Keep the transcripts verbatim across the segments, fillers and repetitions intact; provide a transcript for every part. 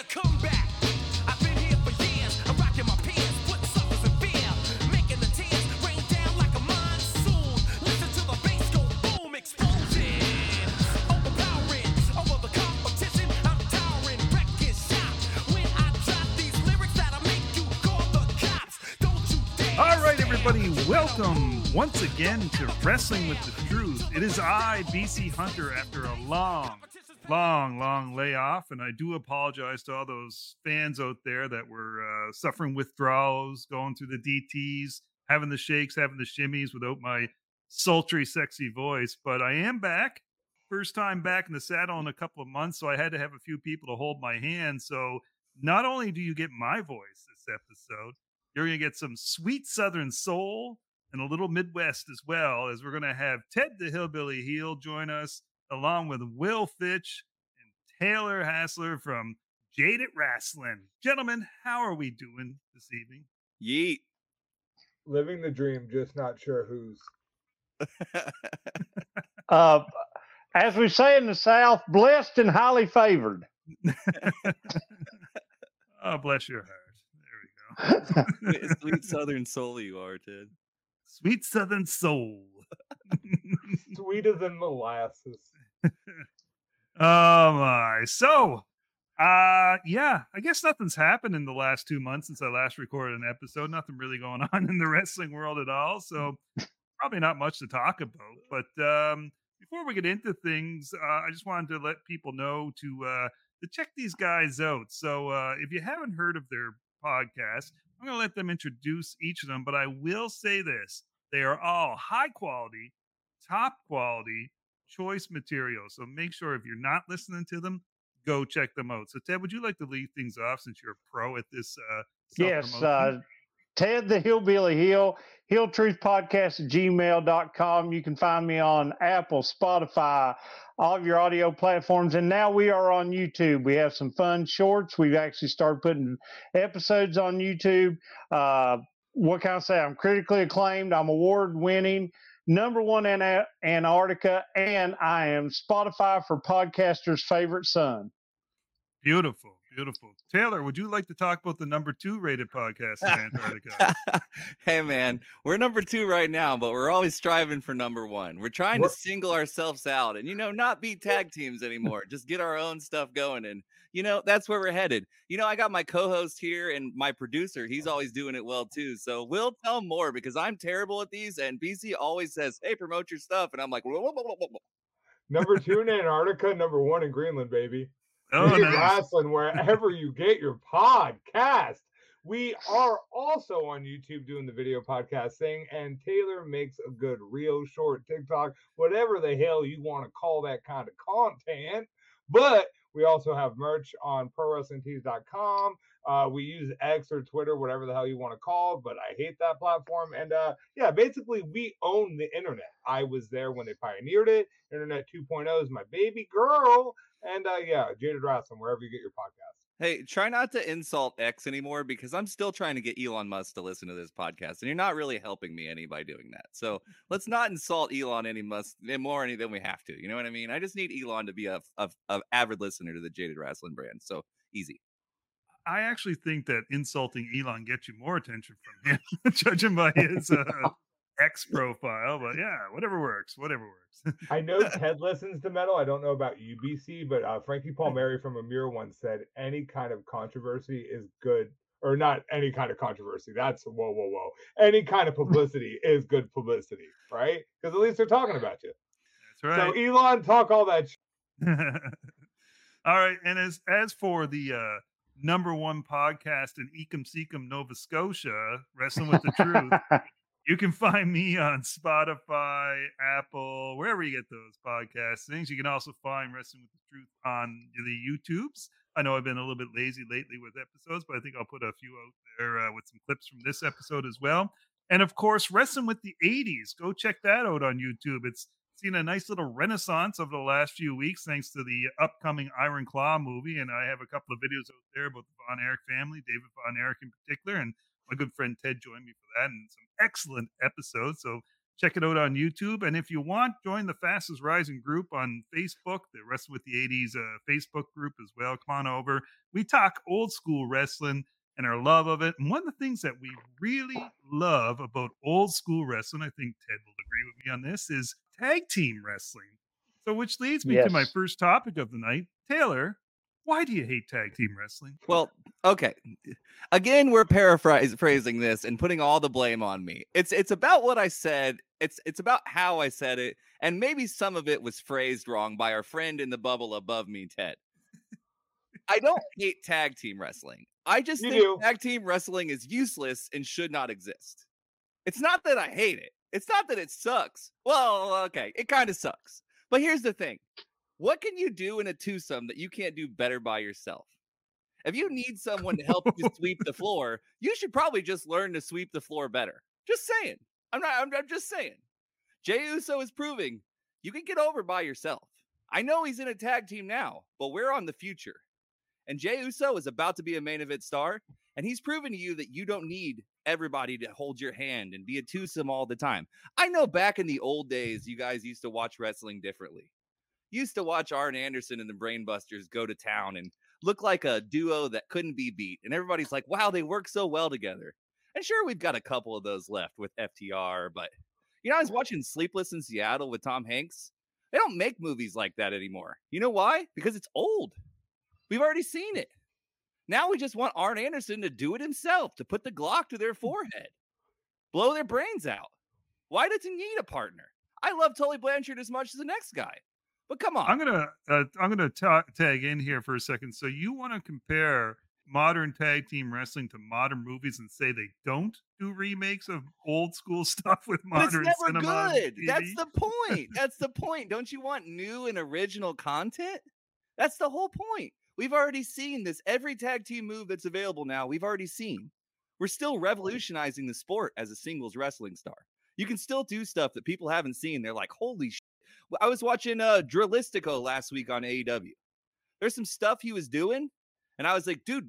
comeback. I've been here for years. I'm rocking my pants, putting suckers in fear, making the tears rain down like a monsoon. Listen to the bass go boom, explosion, overpowering over the competition. I'm towering, wrecking shop. When I drop these lyrics that'll make you call the cops. Don't you dare. All right, everybody, welcome once again to Wrestling with the Truth. It is I, B C Hunter, after a long, long, long layoff, and I do apologize to all those fans out there that were uh, suffering withdrawals, going through the D Ts, having the shakes, having the shimmies without my sultry, sexy voice. But I am back. First time back in the saddle in a couple of months, so I had to have a few people to hold my hand. So not only do you get my voice this episode, you're going to get some sweet Southern soul and a little Midwest as well, as we're going to have Ted the Hillbilly Heel join us, along with Will Fitch and Taylor Hassler from Jaded Wrestling. Gentlemen, how are we doing this evening? Yeet. Living the dream, just not sure whose. uh, as we say in the South, blessed and highly favored. Oh, bless your heart. There we go. Sweet Southern soul you are, Ted. Sweet Southern soul. Sweeter than molasses. Oh my. So, uh yeah, I guess nothing's happened in the last two months since I last recorded an episode. Nothing really going on in the wrestling world at all. So probably not much to talk about. But um before we get into things, uh, I just wanted to let people know to uh to check these guys out. So uh if you haven't heard of their podcast, I'm gonna let them introduce each of them, but I will say this: they are all high quality, top quality choice material. So make sure if you're not listening to them, go check them out. So Ted, would you like to lead things off since you're a pro at this? Uh, yes, uh, Ted the Hillbilly Hill, Hill Truth Podcast at gmail dot com. You can find me on Apple, Spotify, all of your audio platforms. And now we are on YouTube. We have some fun shorts. We've actually started putting episodes on YouTube. Uh, what can I say? I'm critically acclaimed. I'm award winning. Number one in A- Antarctica, and I am Spotify for podcasters' favorite son. Beautiful, beautiful. Taylor, would you like to talk about the number two rated podcast in Antarctica? Hey, man, we're number two right now, but we're always striving for number one. We're trying We're- to single ourselves out and, you know, not be tag teams anymore. Just get our own stuff going. And, you know, that's where we're headed. You know, I got my co-host here and my producer. He's always doing it well, too. So we'll tell more because I'm terrible at these. And B C always says, hey, promote your stuff. And I'm like, whoa, whoa, whoa, whoa, whoa. Number two in Antarctica, number one in Greenland, baby. Oh, Jaded nice. Wrestling, wherever you get your podcast. We are also on YouTube doing the video podcast thing, and Taylor makes a good reel, short, TikTok, whatever the hell you want to call that kind of content. But we also have merch on pro wrestling tees dot com. Uh, we use X or Twitter, whatever the hell you want to call, but I hate that platform. And uh, yeah, basically, we own the internet. I was there when they pioneered it. Internet two point oh is my baby girl. And uh, yeah, Jaded Wrestling, wherever you get your podcast. Hey, try not to insult X anymore because I'm still trying to get Elon Musk to listen to this podcast, and you're not really helping me any by doing that. So let's not insult Elon any Musk any more any than we have to. You know what I mean? I just need Elon to be a, a, a avid listener to the Jaded Wrestling brand. So easy. I actually think that insulting Elon gets you more attention from him, judging by his uh, X profile. But yeah, whatever works, whatever works. I know Ted listens to metal. I don't know about U B C, but uh, Frankie Palmieri from Amir once said any kind of controversy is good, or not any kind of controversy. That's whoa, whoa, whoa. Any kind of publicity is good publicity, right? Because at least they're talking about you. That's right. So Elon, talk all that shit. All right, and as as for the uh, number one podcast in Ecum Seacum, Nova Scotia, Wrestling with the Truth, you can find me on Spotify, Apple, wherever you get those podcast things. You can also find Wrestling with the Truth on the YouTubes. I know I've been a little bit lazy lately with episodes, but I think I'll put a few out there uh, with some clips from this episode as well. And of course, Wrestling with the eighties. Go check that out on YouTube. It's seen a nice little renaissance over the last few weeks thanks to the upcoming Iron Claw movie. And I have a couple of videos out there about the Von Erich family, David Von Erich in particular, and my good friend Ted joined me for that, and some excellent episodes. So Check it out on YouTube. And if you want, join the fastest rising group on Facebook, the Wrestling with the eighties uh, Facebook group as well. Come on over. We talk old school wrestling and our love of it. And one of the things that we really love about old school wrestling, I think Ted will agree with me on this, is tag team wrestling. So, which leads me Yes. to my first topic of the night. Taylor, why do you hate tag team wrestling? Well, okay. Again, we're paraphrasing this and putting all the blame on me. It's it's about what I said. It's it's about how I said it, and maybe some of it was phrased wrong by our friend in the bubble above me, Ted. I don't hate tag team wrestling. I just You think do. tag team wrestling is useless and should not exist. It's not that I hate it. It's not that it sucks. Well, okay, it kind of sucks. But here's the thing. What can you do in a twosome that you can't do better by yourself? If you need someone to help you sweep the floor, you should probably just learn to sweep the floor better. Just saying. I'm not, I'm, I'm just saying. Jey Uso is proving you can get over by yourself. I know he's in a tag team now, but we're on the future. And Jey Uso is about to be a main event star, and he's proven to you that you don't need everybody to hold your hand and be a twosome all the time. I know back in the old days, you guys used to watch wrestling differently. You used to watch Arn Anderson and the Brainbusters go to town and look like a duo that couldn't be beat. And everybody's like, wow, they work so well together. And sure, we've got a couple of those left with F T R, but you know, I was watching Sleepless in Seattle with Tom Hanks. They don't make movies like that anymore. You know why? Because it's old. We've already seen it. Now we just want Arn Anderson to do it himself, to put the Glock to their forehead, blow their brains out. Why does he need a partner? I love Tully Blanchard as much as the next guy, but come on. I'm gonna uh, I'm gonna ta- tag in here for a second. So you want to compare modern tag team wrestling to modern movies and say they don't do remakes of old school stuff with But it's modern never cinema? on good. T V? That's the point. That's the point. Don't you want new and original content? That's the whole point. We've already seen this. Every tag team move that's available now, we've already seen. We're still revolutionizing the sport as a singles wrestling star. You can still do stuff that people haven't seen. They're like, holy shit. I was watching uh, Drillistico last week on A E W. There's some stuff he was doing, and I was like, dude,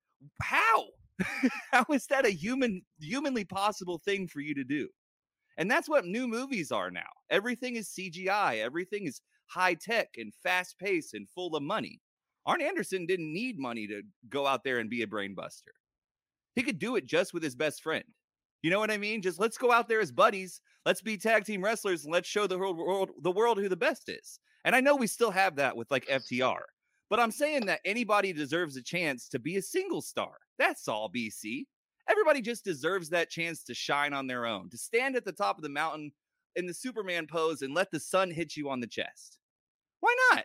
how? How is that a human, humanly possible thing for you to do? And that's what new movies are now. Everything is C G I. Everything is high tech and fast paced and full of money. Arn Anderson didn't need money to go out there and be a brainbuster. He could do it just with his best friend. You know what I mean? Just let's go out there as buddies. Let's be tag team wrestlers and let's show the world, world the world who the best is. And I know we still have that with like F T R. But I'm saying that anybody deserves a chance to be a single star. That's all, B C. Everybody just deserves that chance to shine on their own, to stand at the top of the mountain in the Superman pose and let the sun hit you on the chest. Why not?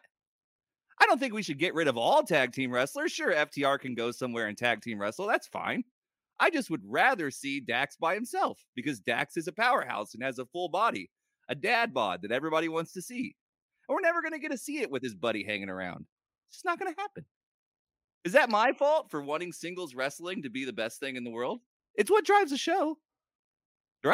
I don't think we should get rid of all tag team wrestlers. Sure, F T R can go somewhere and tag team wrestle. That's fine. I just would rather see Dax by himself because Dax is a powerhouse and has a full body, a dad bod that everybody wants to see. And we're never going to get to see it with his buddy hanging around. It's just not going to happen. Is that my fault for wanting singles wrestling to be the best thing in the world? It's what drives the show, right?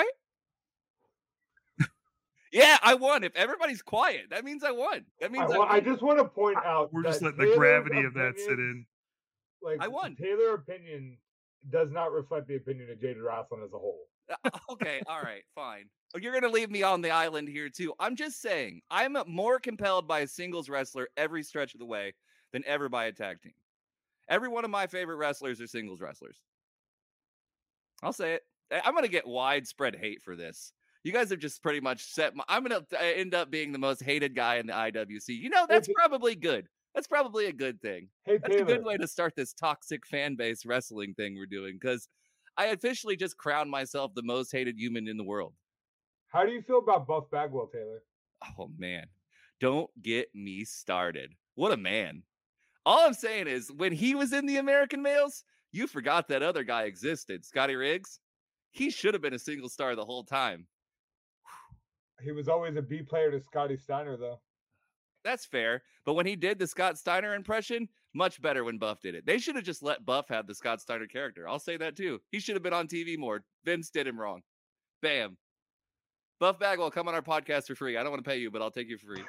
Yeah, I won. If everybody's quiet, that means I won. That means I, I, wa- I won. just want to point out We're that just letting the Taylor's gravity of that sit opinion- in. Like I won. Taylor opinion does not reflect the opinion of Jaded Wrestling as a whole. Uh, okay, all right, fine. Oh, you're gonna leave me on the island here too. I'm just saying, I'm more compelled by a singles wrestler every stretch of the way than ever by a tag team. Every one of my favorite wrestlers are singles wrestlers. I'll say it. I- I'm gonna get widespread hate for this. You guys have just pretty much set my. I'm gonna uh, end up being the most hated guy in the I W C. You know, that's Okay. probably good. That's probably a good thing. Hey That's Taylor, a good way to start this toxic fan base wrestling thing we're doing because I officially just crowned myself the most hated human in the world. how do you feel about Buff Bagwell, Taylor? Oh man, don't get me started. What a man. All I'm saying is when he was in the American Males, you forgot that other guy existed, Scotty Riggs. He should have been a single star the whole time. He was always a B player to Scotty Steiner, though. That's fair. But when he did the Scott Steiner impression, much better when Buff did it. They should have just let Buff have the Scott Steiner character. I'll say that too. He should have been on T V more. Vince did him wrong. Bam. Buff Bagwell, come on our podcast for free. I don't want to pay you, but I'll take you for free.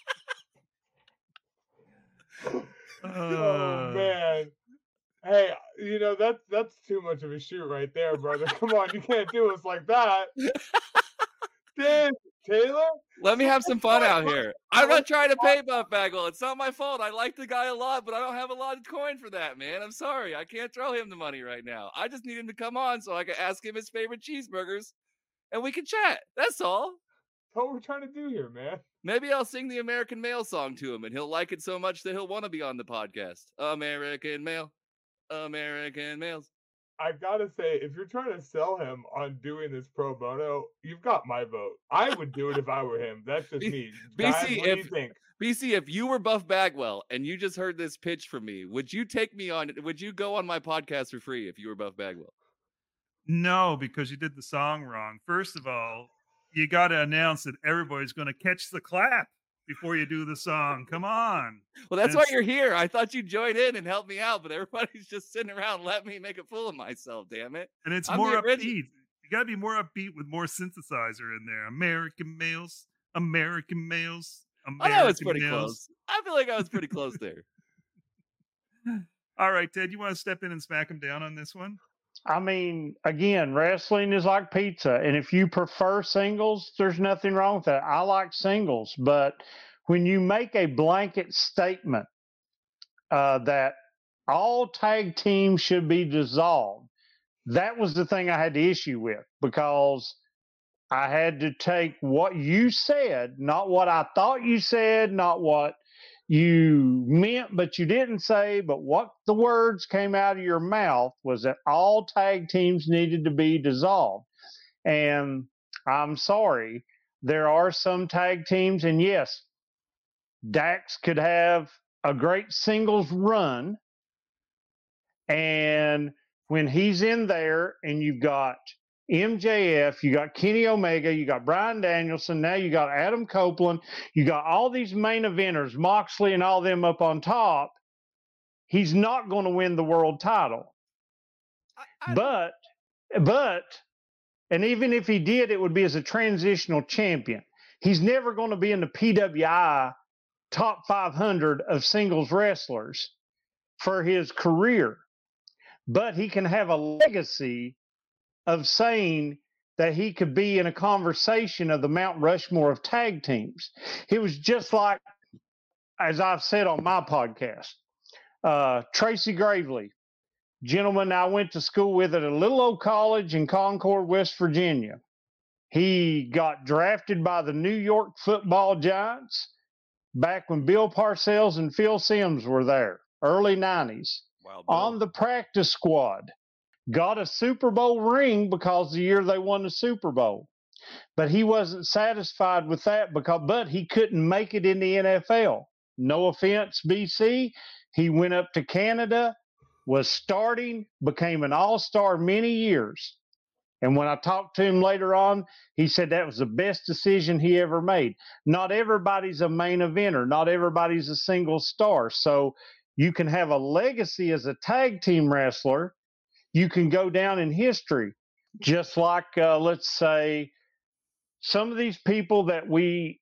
oh Uh, man. Hey, you know, that's that's too much of a shoot right there, brother. Come on, you can't do us like that. Damn, Taylor. Let me have some fun What- out what- here. I'm what- not trying to pay Buff Bagwell. It's not my fault. I like the guy a lot, but I don't have a lot of coin for that, man. I'm sorry. I can't throw him the money right now. I just need him to come on so I can ask him his favorite cheeseburgers and we can chat. That's all. That's what we're trying to do here, man. Maybe I'll sing the American Male song to him and he'll like it so much that he'll want to be on the podcast. American Male. American Males. I gotta say, if you're trying to sell him on doing this pro bono, you've got my vote. I would do it if I were him. That's just B- me. B Guys, C, what do you if- think? B C, if you were Buff Bagwell and you just heard this pitch from me, would you take me on? Would you go on my podcast for free if you were Buff Bagwell? No, because you did the song wrong. First of all, you got to announce that everybody's going to catch the clap before you do the song. Come on. Well, that's why It's- you're here. I thought you'd join in and help me out, but everybody's just sitting around. Let me make a fool of myself. Damn it! And it's I'm more the upbeat. original. You got to be more upbeat with more synthesizer in there. American males, American males, I know it's American pretty males. close. I feel like I was pretty close there. All right, Ted, you want to step in and smack him down on this one? I mean, again, wrestling is like pizza. And if you prefer singles, there's nothing wrong with that. I like singles. But when you make a blanket statement uh, that all tag teams should be dissolved, that was the thing I had the issue with, because I had to take what you said, not what I thought you said, not what you meant but you didn't say, but what the words came out of your mouth was that all tag teams needed to be dissolved. And I'm sorry, there are some tag teams, and yes, Dax could have a great singles run, and when he's in there and you've got M J F, you got Kenny Omega, you got Bryan Danielson, now you got Adam Copeland, you got all these main eventers, Moxley and all them up on top, he's not going to win the world title. I, I, But, but, and even if he did, it would be as a transitional champion. He's never going to be in the P W I top five hundred of singles wrestlers for his career. But he can have a legacy of saying that he could be in a conversation of the Mount Rushmore of tag teams. It was just like, as I've said on my podcast, uh, Tracy Gravely, gentleman I went to school with at a little old college in Concord, West Virginia. He got drafted by the New York Football Giants back when Bill Parcells and Phil Simms were there, early nineties, Wild Bill. on the practice squad. Got a Super Bowl ring because the year they won the Super Bowl. But he wasn't satisfied with that, because but he couldn't make it in the N F L. No offense, B C. He went up to Canada, was starting, became an all-star many years. And when I talked to him later on, he said that was the best decision he ever made. Not everybody's a main eventer. Not everybody's a single star. So you can have a legacy as a tag team wrestler. You can go down in history, just like, uh, let's say, some of these people that we,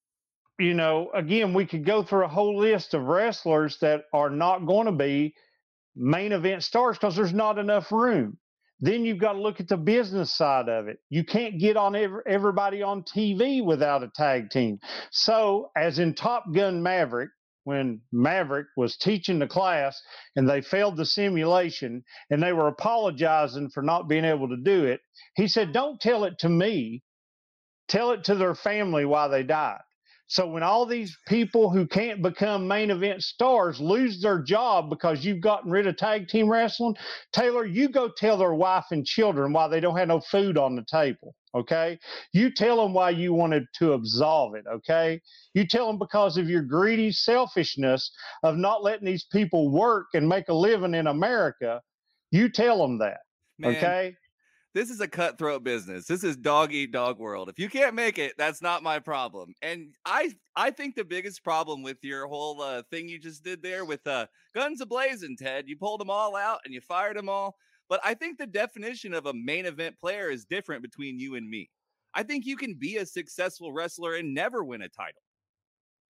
you know, again, we could go through a whole list of wrestlers that are not going to be main event stars because there's not enough room. Then you've got to look at the business side of it. You can't get on every, everybody on T V without a tag team. So, as in Top Gun Maverick, when Maverick was teaching the class and they failed the simulation and they were apologizing for not being able to do it, he said, don't tell it to me, tell it to their family why they died. So when all these people who can't become main event stars lose their job because you've gotten rid of tag team wrestling, Taylor, you go tell their wife and children why they don't have no food on the table, okay? You tell them why you wanted to absolve it, okay? You tell them because of your greedy selfishness of not letting these people work and make a living in America. You tell them that, Man, okay? this is a cutthroat business. This is dog eat dog world. If you can't make it, that's not my problem. And I I think the biggest problem with your whole uh, thing you just did there with uh, guns a-blazing, Ted, you pulled them all out and you fired them all. But I think the definition of a main event player is different between you and me. I think you can be a successful wrestler and never win a title.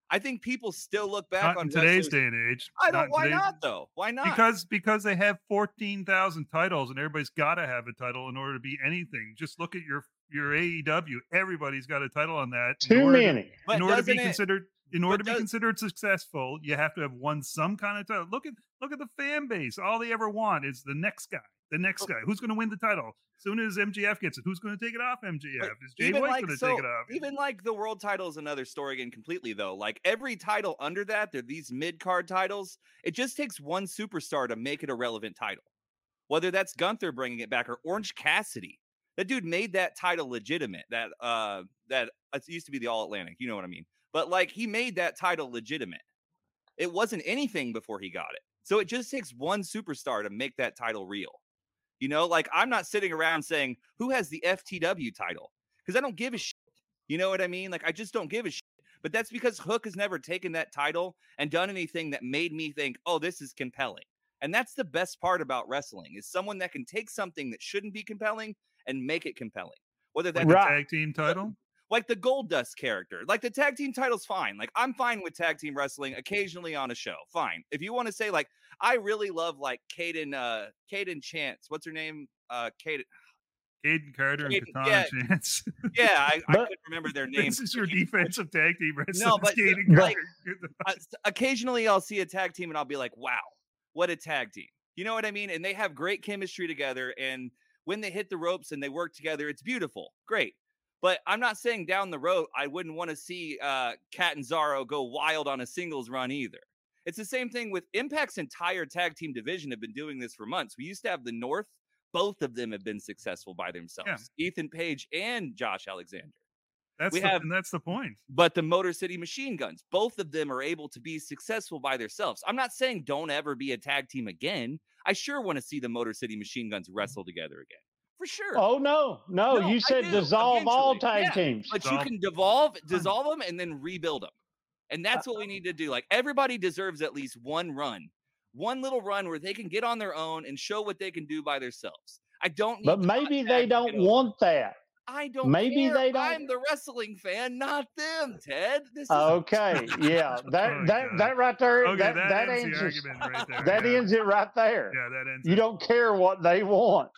I think people still look back Not on in today's wrestlers- day and age. I Not don't. in Why today's- not though? Why not? Because because they have fourteen thousand titles, and everybody's got to have a title in order to be anything. Just look at your your A E W. Everybody's got a title on that. in Too order to- many. But in order to be doesn't it- considered in order to be does- considered successful, you have to have won some kind of title. Look at look at the fan base. All they ever want is the next guy. The next guy. Who's going to win the title? As soon as M J F gets it, who's going to take it off M J F? But Is Jay even White like going to so, take it off? even like the world title is another story again completely though. Like every title under that, they're these mid card titles. It just takes one superstar to make it a relevant title. Whether that's Gunther bringing it back or Orange Cassidy, that dude made that title legitimate. That uh, that it used to be the All Atlantic. You know what I mean? But like he made that title legitimate. It wasn't anything before he got it. So it just takes one superstar to make that title real. You know, like I'm not sitting around saying who has the F T W title because I don't give a shit. You know what I mean? Like I just don't give a shit. But that's because Hook has never taken that title and done anything that made me think, oh, this is compelling. And that's the best part about wrestling is someone that can take something that shouldn't be compelling and make it compelling. Whether Like that's the Right. tag team title? like the Gold Dust character. Like the tag team title's fine. Like I'm fine with tag team wrestling occasionally on a show. Fine. If you want to say like I really love like Caden uh Caden Chance. What's her name? Uh Caden. Caden Carter and Caden- Katana yeah. Chance. Yeah, I, I But- couldn't remember their names. This is your defensive tag team wrestling. No, but- Caden but- Carter. Uh, s- occasionally I'll see a tag team and I'll be like, wow, what a tag team. You know what I mean? And they have great chemistry together. And when they hit the ropes and they work together, it's beautiful. Great. But I'm not saying down the road, I wouldn't want to see uh, Kat and Zaro go wild on a singles run either. It's the same thing with Impact's entire tag team division have been doing this for months. We used to have the North. Both of them have been successful by themselves. Ethan Page and Josh Alexander. That's we the, have- and that's the point. But the Motor City Machine Guns, both of them are able to be successful by themselves. I'm not saying don't ever be a tag team again. I sure want to see the Motor City Machine Guns wrestle together again. For sure. Oh no, no! No, you I said do, dissolve all eventually, tag yeah. teams. But you Dissolve. can devolve, dissolve them, and then rebuild them. And that's what we need to do. Like everybody deserves at least one run, one little run where they can get on their own and show what they can do by themselves. I don't need But to maybe contact they to don't get over. want that. I don't maybe care. they don't- I'm the wrestling fan, not them, Ted. This is Okay, yeah, that Oh, that God. that right there, Okay, that that, that, ends the answers argument right there. that yeah. ends it right there. Yeah, that ends You it. don't care what they want.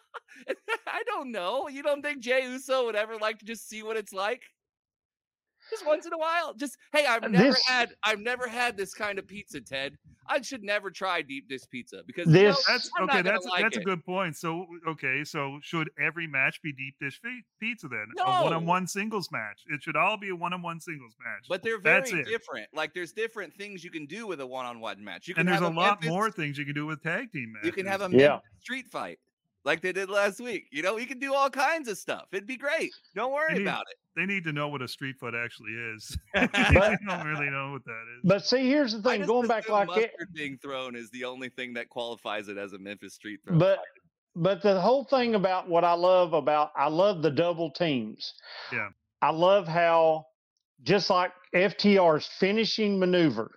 I don't know. You don't think Jay Uso would ever like to just see what it's like? Just once in a while. Just hey, I've never This- had I've never had this kind of pizza, Ted. I should never try deep dish pizza because you know, This- That's I'm not okay. gonna That's like that's a it. good point. So okay, so should every match be deep dish fi- pizza then? A No. one-on-one singles match. It should all be a one-on-one singles match. But they're very That's it. different. Like there's different things you can do with a one-on-one match. You can And there's have a lot Memphis- more things you can do with tag team matches. You can have a Yeah. Memphis street fight like they did last week. You know, you can do all kinds of stuff. It'd be great. Don't worry need- about it. They need to know what a street foot actually is. But- they don't really know what that is. But see, here's the I thing: just going back assume like it, mustard being thrown is the only thing that qualifies it as a Memphis street throw. but but the whole thing about what I love about I love the double teams. Yeah. I love how just like F T R's finishing maneuver,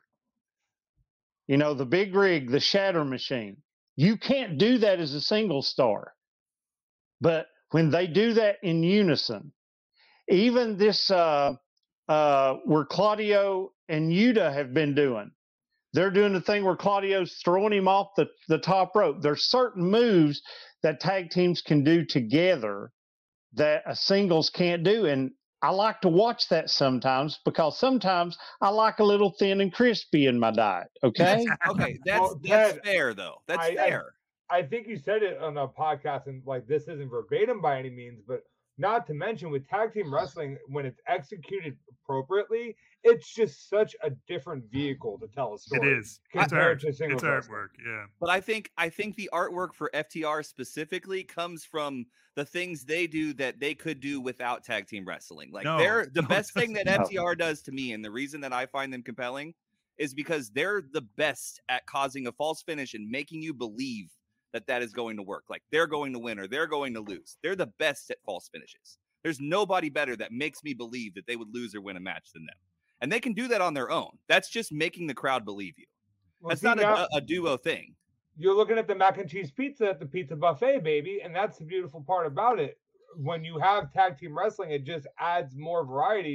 you know, the big rig, the shatter machine. You can't do that as a single star. But when they do that in unison, even this uh uh where Claudio and Yuta have been doing. They're doing the thing where Claudio's throwing him off the, the top rope. There's certain moves that tag teams can do together that a singles can't do. And I like to watch that sometimes because sometimes I like a little thin and crispy in my diet. Okay. Okay, that's Well, that's Ted, fair though. That's I- I- fair. I think you said it on a podcast, and like this isn't verbatim by any means, but not to mention with tag team wrestling, when it's executed appropriately, it's just such a different vehicle to tell a It story. is. It's compared art. to singles It's wrestling. artwork. Yeah. But I think I think the artwork for F T R specifically comes from the things they do that they could do without tag team wrestling. Like No, they're the no, it best thing that doesn't. F T R does to me, and the reason that I find them compelling is because they're the best at causing a false finish and making you believe that that is going to work. Like they're going to win or they're going to lose. They're the best at false finishes. There's nobody better that makes me believe that they would lose or win a match than them. And they can do that on their own. That's just making the crowd believe you. Well, That's see, not now a, a duo thing. you're looking at the mac and cheese pizza at the pizza buffet, baby, and that's the beautiful part about it. When you have tag team wrestling, it just adds more variety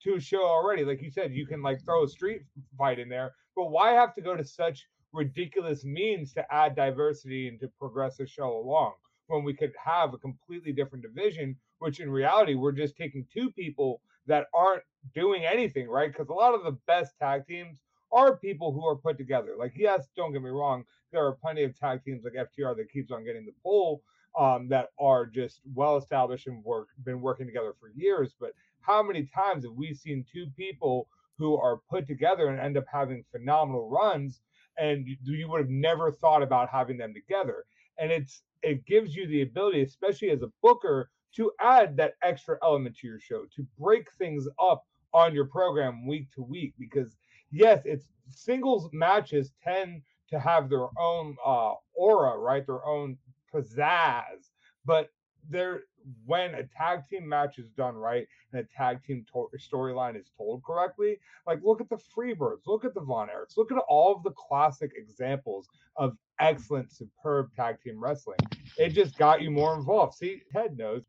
to a show already. Like you said, you can like throw a street fight in there, but why have to go to such ridiculous means to add diversity and to progress the show along when we could have a completely different division, which in reality, we're just taking two people that aren't doing anything, right? Because a lot of the best tag teams are people who are put together. Like, yes, don't get me wrong, there are plenty of tag teams like F T R that keeps on getting the pull um, that are just well established and work been working together for years. But how many times have we seen two people who are put together and end up having phenomenal runs, and you, you would have never thought about having them together? And it's it gives you the ability, especially as a booker, to add that extra element to your show, to break things up on your program week to week. Because yes, it's singles matches tend to have their own uh, aura, right? Their own pizzazz. But there, when a tag team match is done right and a tag team to- storyline is told correctly, like look at the Freebirds, look at the Von Erichs, look at all of the classic examples of excellent, superb tag team wrestling. It just got you more involved. See, Ted knows.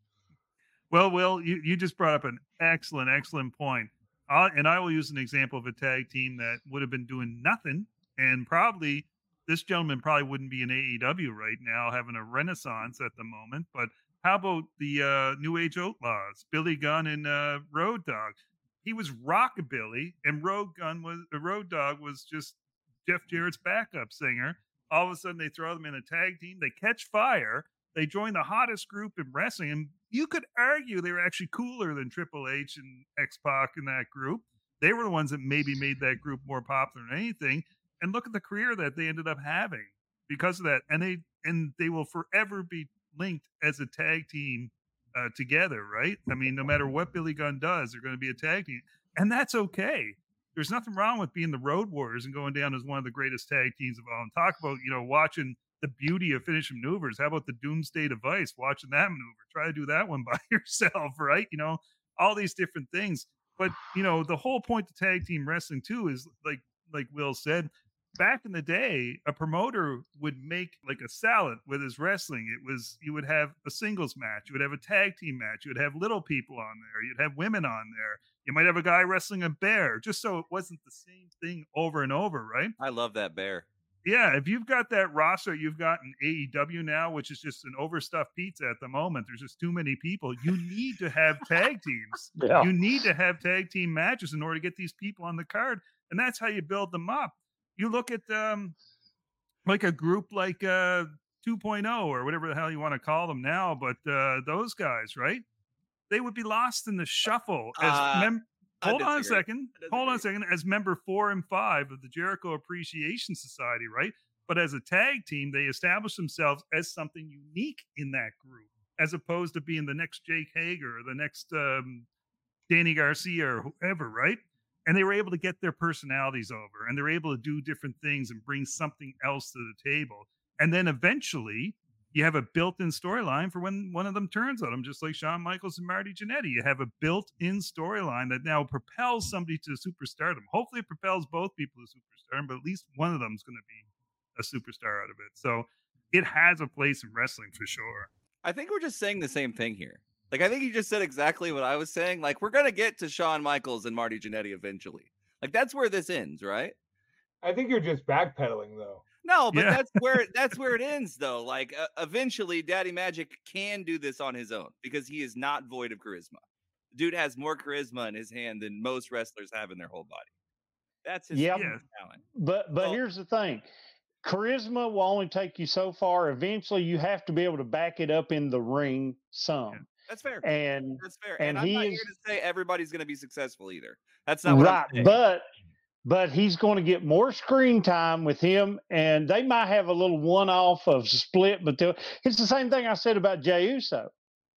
Well, Will, you, you just brought up an excellent, excellent point. Uh, and I will use an example of a tag team that would have been doing nothing. And probably this gentleman probably wouldn't be in A E W right now, having a renaissance at the moment. But how about the uh, New Age Outlaws, Billy Gunn and uh, Road Dogg? He was rockabilly, and Road Gunn was uh, Road Dogg was just Jeff Jarrett's backup singer. All of a sudden, they throw them in a tag team. They catch fire. They join the hottest group in wrestling, and you could argue they were actually cooler than Triple H and X-Pac in that group. They were the ones that maybe made that group more popular than anything. And look at the career that they ended up having because of that. And they and they will forever be linked as a tag team uh, together, right? I mean, no matter what Billy Gunn does, they're going to be a tag team, and that's okay. There's nothing wrong with being the Road Warriors and going down as one of the greatest tag teams of all. And talk about, you know, watching the beauty of finishing maneuvers. How about the Doomsday Device? Watching that maneuver. Try to do that one by yourself, right? You know, all these different things. But, you know, the whole point to tag team wrestling, too, is like, like Will said, back in the day, a promoter would make like a salad with his wrestling. It was, you would have a singles match, you would have a tag team match, you would have little people on there, you'd have women on there. You might have a guy wrestling a bear, just so it wasn't the same thing over and over, right? I love that bear. Yeah, if you've got that roster you've got in A E W now, which is just an overstuffed pizza at the moment, there's just too many people. You need to have tag teams. Yeah. You need to have tag team matches in order to get these people on the card, and that's how you build them up. You look at um, like a group like uh, two point oh or whatever the hell you want to call them now, but uh, those guys, right? They would be lost in the shuffle as Uh, mem- I Hold on a disagree. second. I Hold on a disagree. second. As member four and five of the Jericho Appreciation Society, right? But as a tag team, they established themselves as something unique in that group, as opposed to being the next Jake Hager or the next um, Danny Garcia or whoever, right? And they were able to get their personalities over, and they're able to do different things and bring something else to the table. And then eventually, you have a built-in storyline for when one of them turns on them, just like Shawn Michaels and Marty Jannetty. You have a built-in storyline that now propels somebody to superstardom. Hopefully, it propels both people to superstardom, but at least one of them is going to be a superstar out of it. So it has a place in wrestling for sure. I think we're just saying the same thing here. Like, I think you just said exactly what I was saying. Like, we're going to get to Shawn Michaels and Marty Jannetty eventually. Like, that's where this ends, right? I think you're just backpedaling, though. No, but Yeah. that's where that's where it ends, though. Like, uh, eventually, Daddy Magic can do this on his own because he is not void of charisma. Dude has more charisma in his hand than most wrestlers have in their whole body. That's his Yeah. Yeah. talent. But but Well- here's the thing. Charisma will only take you so far. Eventually you have to be able to back it up in the ring some. That's fair. And That's fair. and And, I'm he not is- here to say everybody's going to be successful either. That's not what I'm right, saying. but but he's going to get more screen time with him, and they might have a little one-off of split. But they'll- it's the same thing I said about Jey Uso.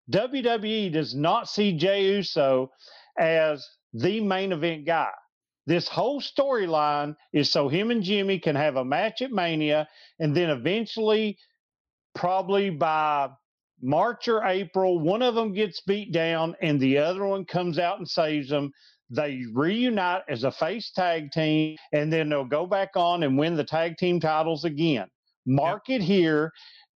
W W E does not see Jey Uso as the main event guy. This whole storyline is so him and Jimmy can have a match at Mania, and then eventually, probably by March or April, one of them gets beat down, and the other one comes out and saves them. They reunite as a face tag team, and then they'll go back on and win the tag team titles again. Mark it here.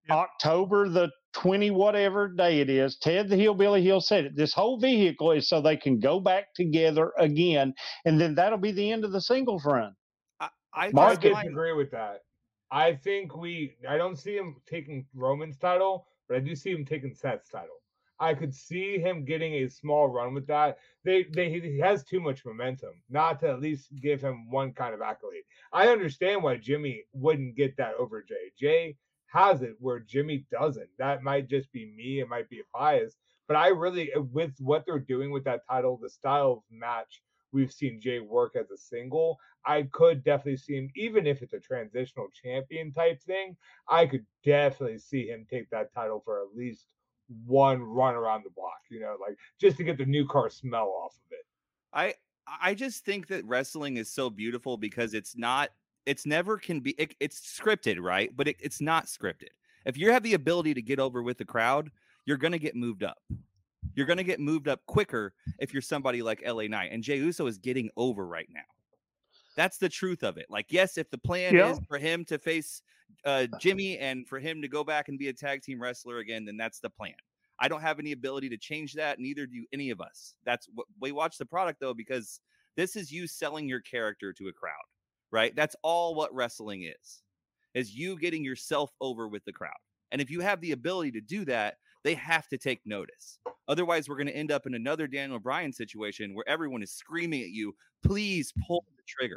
Yep. October the twenty whatever day it is. Ted the Hillbilly Hill said it. This whole vehicle is so they can go back together again, and then that'll be the end of the singles run. I, I I Mark just it. find- disagree with that. I think we. I don't see him taking Roman's title, but I do see him taking Seth's title. I could see him getting a small run with that. They, they, he has too much momentum not to at least give him one kind of accolade. I understand why Jimmy wouldn't get that over Jay. Jay has it where Jimmy doesn't. That might just be me. It might be a bias, but I really, with what they're doing with that title, the style of match we've seen Jay work as a single, I could definitely see him, even if it's a transitional champion type thing, I could definitely see him take that title for at least one run around the block, you know, like just to get the new car smell off of it. I I just think that wrestling is so beautiful because it's not, it's never can be, it, it's scripted, right? But it, it's not scripted. If you have the ability to get over with the crowd, you're going to get moved up. You're going to get moved up quicker if you're somebody like L A Knight. And Jey Uso is getting over right now. That's the truth of it. Like, yes, if the plan Yeah. is for him to face uh, Jimmy and for him to go back and be a tag team wrestler again, then that's the plan. I don't have any ability to change that. Neither do any of us. That's what we watch the product, though, because this is you selling your character to a crowd, right? That's all what wrestling is, is you getting yourself over with the crowd. And if you have the ability to do that, they have to take notice. Otherwise, we're going to end up in another Daniel Bryan situation where everyone is screaming at you, please pull the trigger.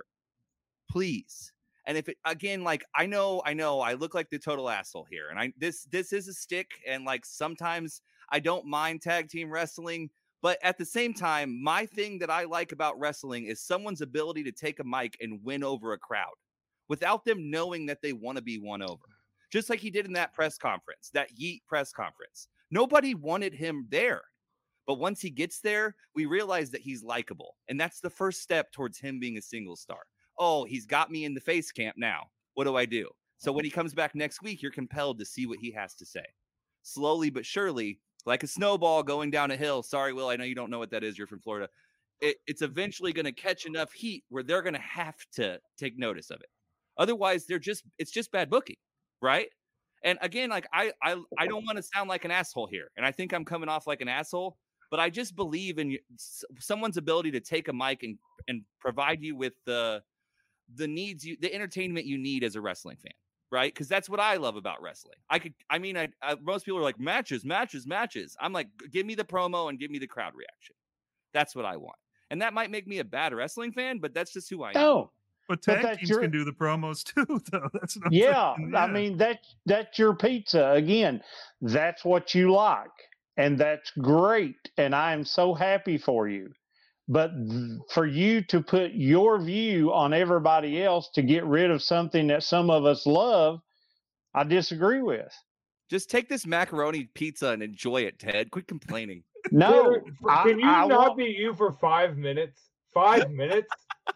Please. And if it, again, like, I know, I know I look like the total asshole here. And I, this, this is a stick. And like, sometimes I don't mind tag team wrestling, but at the same time, my thing that I like about wrestling is someone's ability to take a mic and win over a crowd without them knowing that they want to be won over. Just like he did in that press conference, that Yeet press conference. Nobody wanted him there. But once he gets there, we realize that he's likable. And that's the first step towards him being a single star. Oh, he's got me in the face camp now. What do I do? So when he comes back next week, you're compelled to see what he has to say. Slowly but surely, like a snowball going down a hill. Sorry, Will, I know you don't know what that is. You're from Florida. It, it's eventually going to catch enough heat where they're going to have to take notice of it. Otherwise, they're just, it's just bad booking, right? And again, like I, I, I don't want to sound like an asshole here. And I think I'm coming off like an asshole, but I just believe in someone's ability to take a mic and, and provide you with the, the needs you, the entertainment you need as a wrestling fan, right? Because that's what I love about wrestling. I could, I mean, I, I most people are like matches, matches, matches. I'm like, give me the promo and give me the crowd reaction. That's what I want. And that might make me a bad wrestling fan, but that's just who I am. No. But But tag that's teams your- can do the promos too, though. That's what I'm Yeah, saying. I mean that that's your pizza. Again, that's what you like, and that's great. And I am so happy for you. But th- for you to put your view on everybody else to get rid of something that some of us love, I disagree with. Just take this macaroni pizza and enjoy it, Ted. Quit complaining. No, Taylor, for- I, can you I not want- be you for five minutes? Five minutes?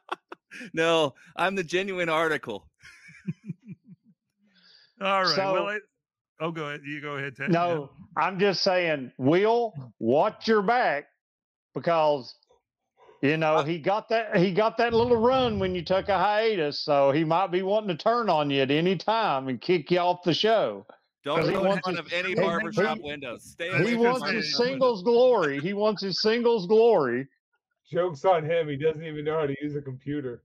No, I'm the genuine article. All right. So- well, I, oh, go ahead. You go ahead, Ted. No, I'm just saying, Will, watch your back because you know he got that he got that little run when you took a hiatus, so he might be wanting to turn on you at any time and kick you off the show. Don't Because he go in wants front his- of any he- barbershop he- windows. Stay That's away He from wants right. his barbershop windows. singles glory. He wants his singles glory. Joke's on him. He doesn't even know how to use a computer.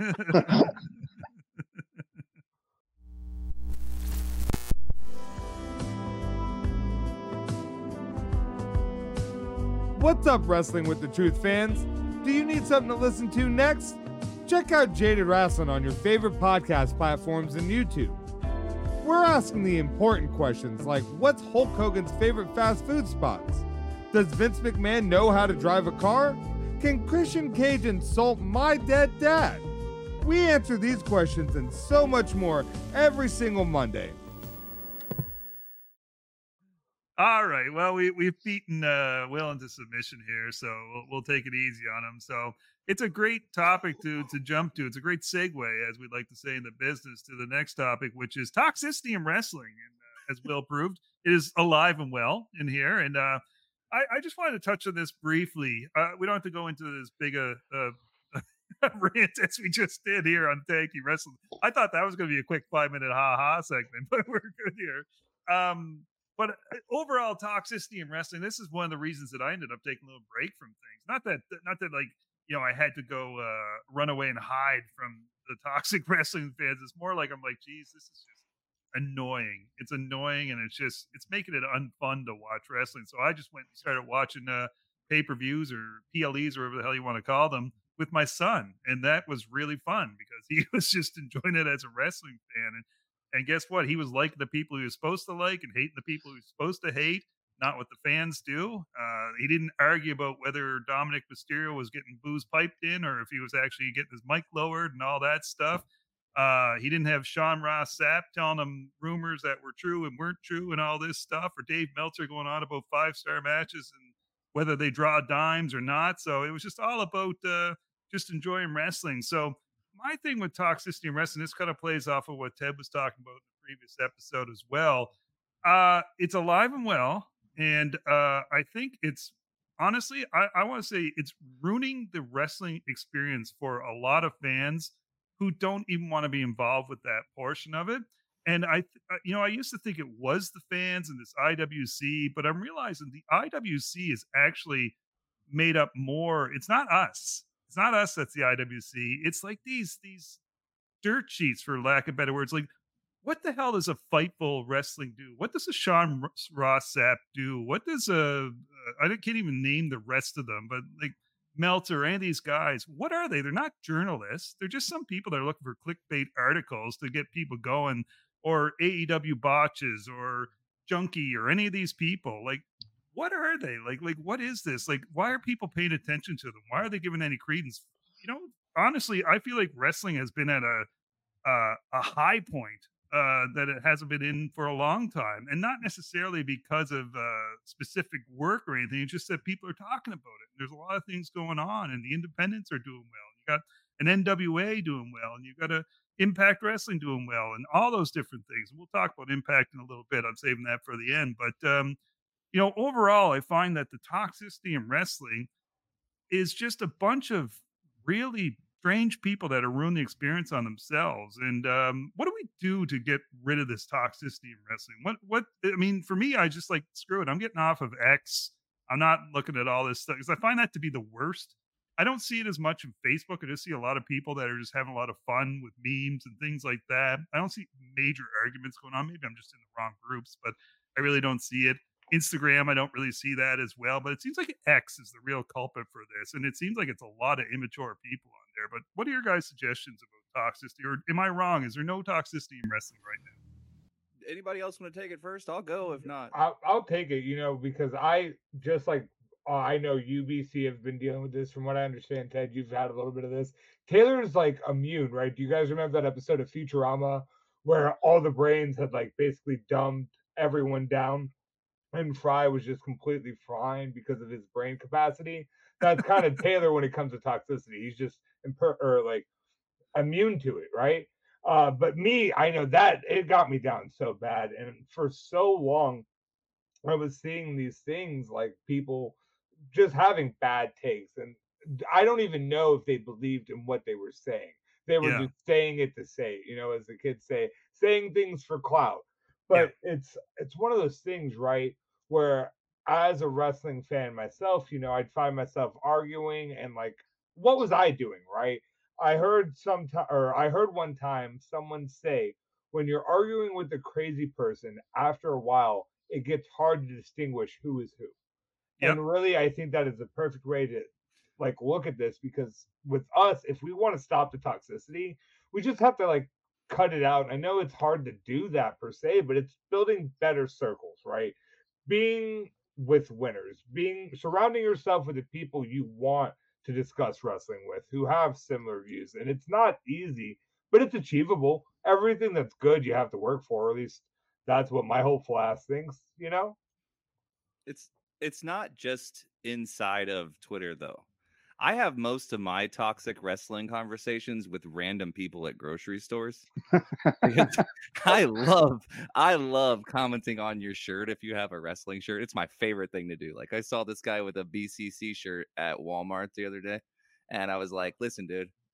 What's up, Wrestling with the Truth fans? Do you need something to listen to next? Check out Jaded Wrestling on your favorite podcast platforms and YouTube. We're asking the important questions like what's Hulk Hogan's favorite fast food spots? Does Vince McMahon know how to drive a car? Can Christian Cage insult my dead dad? We answer these questions and so much more every single Monday. All right. Well, we we've beaten uh, Will into submission here, so we'll, we'll take it easy on him. So it's a great topic to to jump to. It's a great segue, as we'd like to say in the business, to the next topic, which is toxicity in wrestling. And uh, as Will proved, it is alive and well in here. And uh, I, I just wanted to touch on this briefly. Uh, we don't have to go into this big uh, uh, rant as we just did here on Tag Team Wrestling. I thought that was going to be a quick five minute ha ha segment, but we're good here. um, but uh, overall toxicity in wrestling. This is one of the reasons that I ended up taking a little break from things. Not that, not that like you know I had to go uh, run away and hide from the toxic wrestling fans. It's more like I'm like, geez, this is just annoying. It's annoying, and it's just it's making it unfun to watch wrestling. So I just went and started watching uh, pay per views or P L Es or whatever the hell you want to call them with my son, and that was really fun because he was just enjoying it as a wrestling fan. And and guess what? He was liking the people he was supposed to like and hating the people he was supposed to hate. Not what the fans do. Uh, he didn't argue about whether Dominic Mysterio was getting booze piped in or if he was actually getting his mic lowered and all that stuff. Uh, he didn't have Sean Ross Sapp telling him rumors that were true and weren't true and all this stuff, or Dave Meltzer going on about five star matches and whether they draw dimes or not. So it was just all about uh, just enjoying wrestling. So my thing with toxicity in wrestling, this kind of plays off of what Ted was talking about in the previous episode as well. Uh, it's alive and well. And uh, I think it's honestly, I, I want to say it's ruining the wrestling experience for a lot of fans who don't even want to be involved with that portion of it. And I, th- uh, you know, I used to think it was the fans and this I W C, but I'm realizing the I W C is actually made up more. It's not us. It's not us that's the I W C. It's like these these dirt sheets, for lack of better words. Like, what the hell does a Fightful Wrestling do? What does a Sean R- Ross Sapp do? What does a uh, I don't- can't even name the rest of them, but like Meltzer and these guys, what are they? They're not journalists. They're just some people that are looking for clickbait articles to get people going, or A E W botches or Junkie or any of these people. Like, what are they? Like, like what is this? Like, why are people paying attention to them? Why are they giving any credence? You know, honestly, I feel like wrestling has been at a uh, a high point uh, that it hasn't been in for a long time, and not necessarily because of uh, specific work or anything. It's just that people are talking about it. There's a lot of things going on, and the independents are doing well. You got an N W A doing well, and you got a Impact Wrestling doing well, and all those different things. We'll talk about Impact in a little bit. I'm saving that for the end, but um, you know, overall, I find that the toxicity in wrestling is just a bunch of really strange people that are ruining the experience on themselves. And um, what do we do to get rid of this toxicity in wrestling? What, what, I mean, for me, I just like, screw it. I'm getting off of X. I'm not looking at all this stuff because I find that to be the worst. I don't see it as much in Facebook. I just see a lot of people that are just having a lot of fun with memes and things like that. I don't see major arguments going on. Maybe I'm just in the wrong groups, but I really don't see it. Instagram, I don't really see that as well, but it seems like X is the real culprit for this. And it seems like it's a lot of immature people on there. But what are your guys' suggestions about toxicity? Or am I wrong? Is there no toxicity in wrestling right now? Anybody else want to take it first? I'll go if not. I'll, I'll take it, you know, because I just like uh, I know U B C have been dealing with this. From what I understand, Ted, you've had a little bit of this. Taylor's like immune, right? Do you guys remember that episode of Futurama where all the brains had like basically dumbed everyone down, and Fry was just completely fine because of his brain capacity? That's kind of Taylor when it comes to toxicity. He's just imper- or like immune to it, right? Uh, but me, I know that it got me down so bad, and for so long, I was seeing these things like people just having bad takes, and I don't even know if they believed in what they were saying. They were Yeah. just saying it to say, you know, as the kids say, saying things for clout. Yeah. But it's it's one of those things, right, where as a wrestling fan myself, you know, I'd find myself arguing and like, what was I doing, right? I heard some time, or I heard one time someone say, when you're arguing with a crazy person, after a while, it gets hard to distinguish who is who. Yep. And really, I think that is the perfect way to like look at this, because with us, if we want to stop the toxicity, we just have to like cut it out. I know it's hard to do that per se, but it's building better circles, right? Being with winners, being surrounding yourself with the people you want to discuss wrestling with who have similar views. And it's not easy, but it's achievable. Everything that's good you have to work for, or at least that's what my hopeful ass thinks, you know? It's it's not just inside of Twitter though. I have most of my toxic wrestling conversations with random people at grocery stores. Because I love I love commenting on your shirt if you have a wrestling shirt. It's my favorite thing to do. Like I saw this guy with a B C C shirt at Walmart the other day, and I was like, "Listen, dude,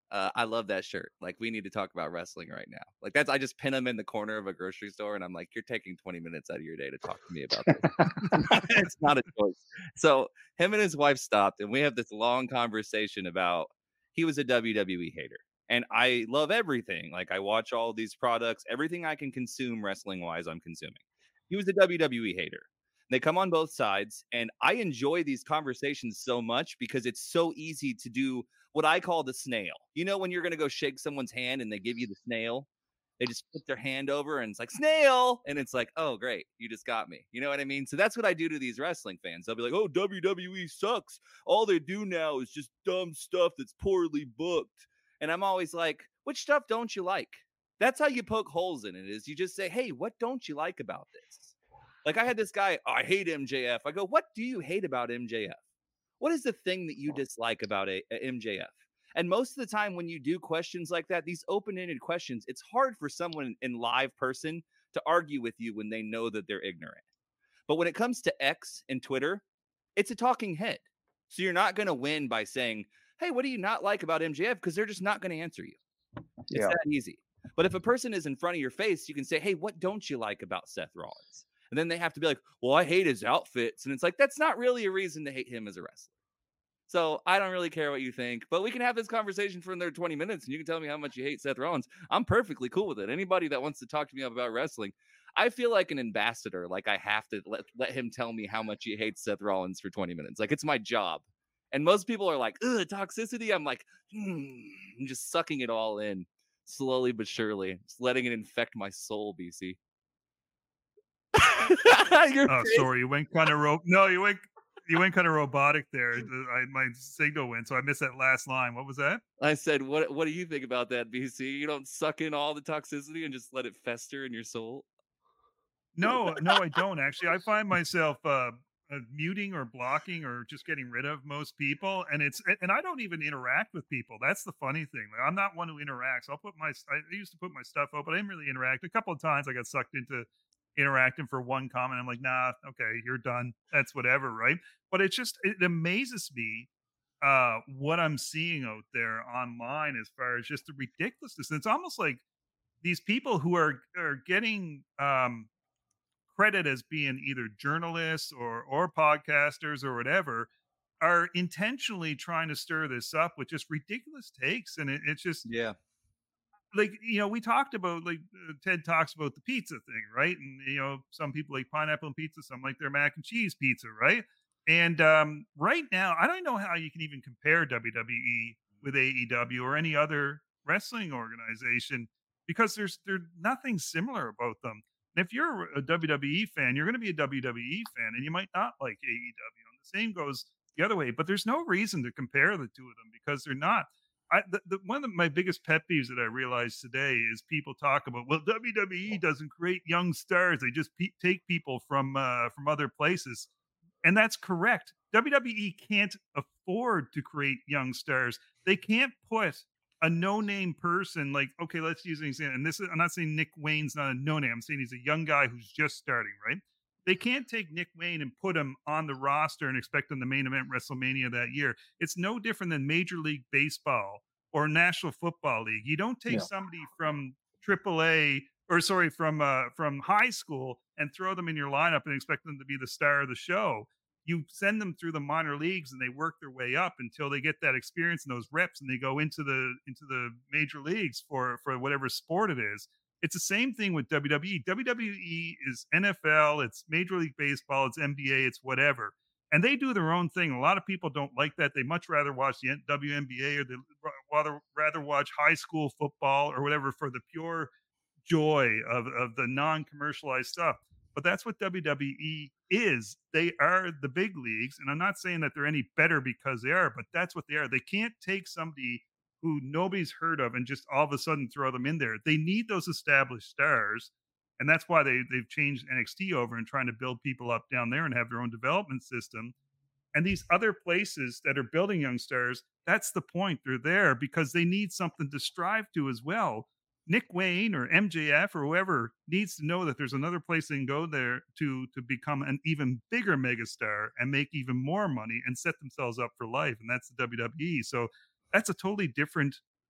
Uh, I love that shirt. Like, we need to talk about wrestling right now. Like, that's I just pin him in the corner of a grocery store, and I'm like, you're taking twenty minutes out of your day to talk to me about this. It's not a choice. So him and his wife stopped, and we have this long conversation about he was a W W E hater. And I love everything. Like, I watch all these products, everything I can consume wrestling wise, I'm consuming. He was a W W E hater. They come on both sides, and I enjoy these conversations so much because it's so easy to do what I call the snail. You know, when you're going to go shake someone's hand and they give you the snail, they just put their hand over and it's like, snail. And it's like, oh, great. You just got me. You know what I mean? So that's what I do to these wrestling fans. They'll be like, oh, W W E sucks. All they do now is just dumb stuff that's poorly booked. And I'm always like, which stuff don't you like? That's how you poke holes in it, is you just say, hey, what don't you like about this? Like, I had this guy, oh, I hate M J F. I go, what do you hate about M J F? What is the thing that you dislike about a, a M J F? And most of the time when you do questions like that, these open-ended questions, it's hard for someone in live person to argue with you when they know that they're ignorant. But when it comes to X and Twitter, it's a talking head. So you're not going to win by saying, hey, what do you not like about M J F? Because they're just not going to answer you. It's Yeah. that easy. But if a person is in front of your face, you can say, hey, what don't you like about Seth Rollins? And then they have to be like, well, I hate his outfits. And it's like, that's not really a reason to hate him as a wrestler. So I don't really care what you think, but we can have this conversation for another twenty minutes and you can tell me how much you hate Seth Rollins. I'm perfectly cool with it. Anybody that wants to talk to me about wrestling, I feel like an ambassador. Like, I have to let, let him tell me how much he hates Seth Rollins for twenty minutes. Like, it's my job. And most people are like, ugh, toxicity. I'm like, hmm, I'm just sucking it all in slowly but surely, just letting it infect my soul, B C. You're Oh, crazy. sorry, you went kind of ro- No, you went you went kind of robotic there. The- I, my signal went, so I missed that last line. What was that? I said, what What do you think about that, B C? You don't suck in all the toxicity and just let it fester in your soul? No, no, I don't actually. I find myself uh, uh, muting or blocking or just getting rid of most people, and it's and I don't even interact with people. That's the funny thing. Like, I'm not one who interacts. I'll put my I used to put my stuff up, but I didn't really interact. A couple of times I got sucked into interacting for one comment. I'm like, nah, okay, you're done. That's whatever, right? But it's just it amazes me uh what I'm seeing out there online as far as just the ridiculousness. It's almost like these people who are are getting um credit as being either journalists or or podcasters or whatever are intentionally trying to stir this up with just ridiculous takes, and it, it's just Yeah. like, you know, we talked about like uh, Ted talks about the pizza thing, right? And you know, some people like pineapple and pizza, some like their mac and cheese pizza, right? And um, right now, I don't know how you can even compare W W E with A E W or any other wrestling organization because there's there's nothing similar about them. And if you're a W W E fan, you're going to be a W W E fan, and you might not like A E W. And the same goes the other way. But there's no reason to compare the two of them because they're not. I, the, the, one of my biggest pet peeves that I realized today is people talk about, well, W W E doesn't create young stars; they just pe- take people from uh, from other places, and that's correct. W W E can't afford to create young stars. They can't put a no-name person like, okay, let's use an example. And this is, I'm not saying Nick Wayne's not a no-name. I'm saying he's a young guy who's just starting, right? They can't take Nick Wayne and put him on the roster and expect him to main event WrestleMania that year. It's no different than Major League Baseball or National Football League. You don't take Yeah. somebody from triple A or sorry, from uh, from high school and throw them in your lineup and expect them to be the star of the show. You send them through the minor leagues and they work their way up until they get that experience and those reps and they go into the into the major leagues for for whatever sport it is. It's the same thing with W W E. W W E is N F L, it's Major League Baseball, it's N B A, it's whatever. And they do their own thing. A lot of people don't like that. They much rather watch the W N B A or they rather rather watch high school football or whatever for the pure joy of, of the non-commercialized stuff. But that's what W W E is. They are the big leagues. And I'm not saying that they're any better because they are, but that's what they are. They can't take somebody who nobody's heard of and just all of a sudden throw them in there. They need those established stars. And that's why they, they've changed N X T over and trying to build people up down there and have their own development system. And these other places that are building young stars, that's the point. They're there because they need something to strive to as well. Nick Wayne or M J F or whoever needs to know that there's another place they can go there to to become an even bigger megastar and make even more money and set themselves up for life. And that's the W W E. So that's a totally different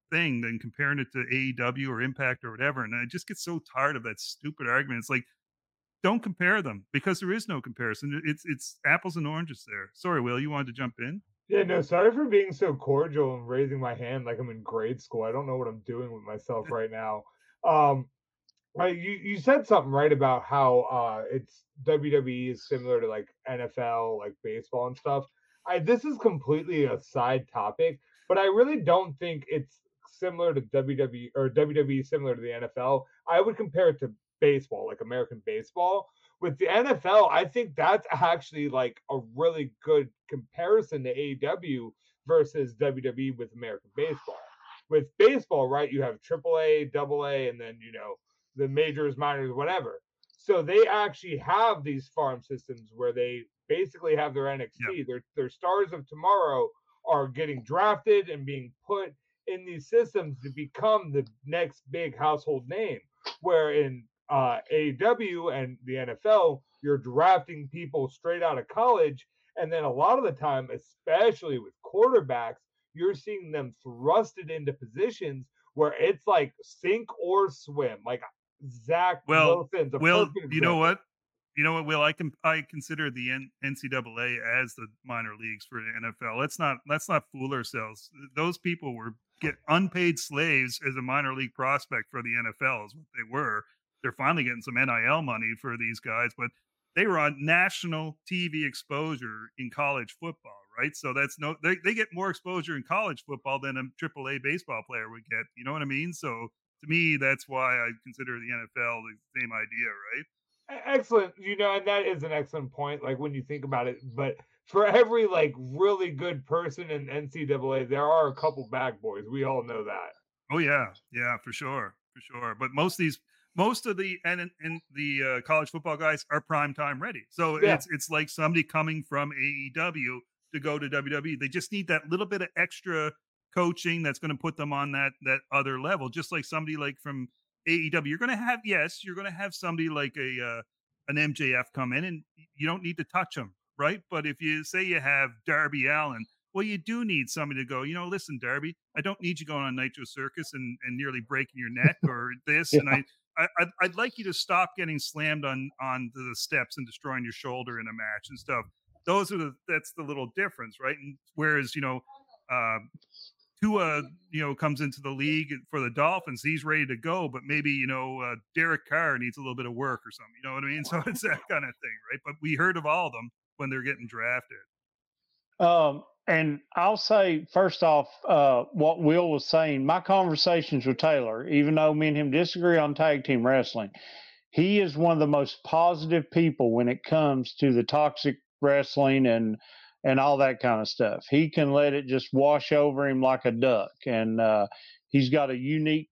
thing than comparing it to A E W or Impact or whatever. And I just get so tired of that stupid argument. It's like, don't compare them because there is no comparison. It's it's apples and oranges there. Sorry, Will, you wanted to jump in? Yeah, no, sorry for being so cordial and raising my hand like I'm in grade school. I don't know what I'm doing with myself right now. Um, right, you, you said something right about how uh it's W W E is similar to like N F L, like baseball and stuff. I this is completely a side topic, but I really don't think it's similar to W W E or W W E similar to the N F L. I would compare it to baseball, like American baseball. With the N F L, I think that's actually like a really good comparison to A E W versus W W E with American baseball. With baseball, right, you have triple A, double A, and then, you know, the majors, minors, whatever. So they actually have these farm systems where they basically have their N X T. Yep. Their, their stars of tomorrow are getting drafted and being put in these systems to become the next big household name. Where in uh, A E W and the N F L, you're drafting people straight out of college. And then a lot of the time, especially with quarterbacks, you're seeing them thrusted into positions where it's like sink or swim. Like Zach Well, Wilson's a Will, perfect you know example. what? You know what, Will? I can I consider the N- NCAA as the minor leagues for the N F L. Let's not let's not fool ourselves. Those people were get unpaid slaves as a minor league prospect for the N F L is what they were. They're finally getting some N I L money for these guys, but they were on national T V exposure in college football, right? So that's no they, they get more exposure in college football than a triple A baseball player would get. You know what I mean? So to me, that's why I consider the N F L the same idea, right? Excellent. You know, and that is an excellent point, like when you think about it. But for every like really good person in N C double A, there are a couple bad boys. We all know that. Oh yeah, yeah, for sure, for sure. But most of these, most of the and and the uh, college football guys are prime time ready. So Yeah. it's it's like somebody coming from A E W to go to W W E. They just need that little bit of extra coaching that's going to put them on that that other level. Just like somebody like from A E W, you're going to have yes, you're going to have somebody like a uh, an M J F come in, and you don't need to touch them, right? But if you say you have Darby Allin. Well, you do need somebody to go, you know, listen, Darby, I don't need you going on Nitro Circus and, and nearly breaking your neck or this. Yeah. And I, I, I'd, I'd like you to stop getting slammed on, on the steps and destroying your shoulder in a match and stuff. Those are the, that's the little difference, right? And whereas, you know, uh, Tua, you know, comes into the league for the Dolphins, he's ready to go, but maybe, you know, uh, Derek Carr needs a little bit of work or something, you know what I mean? So it's that kind of thing, right? But we heard of all of them when they're getting drafted. Um, and I'll say first off, uh, what Will was saying, my conversations with Taylor, even though me and him disagree on tag team wrestling, he is one of the most positive people when it comes to the toxic wrestling and and all that kind of stuff. He can let it just wash over him like a duck, and uh, he's got a unique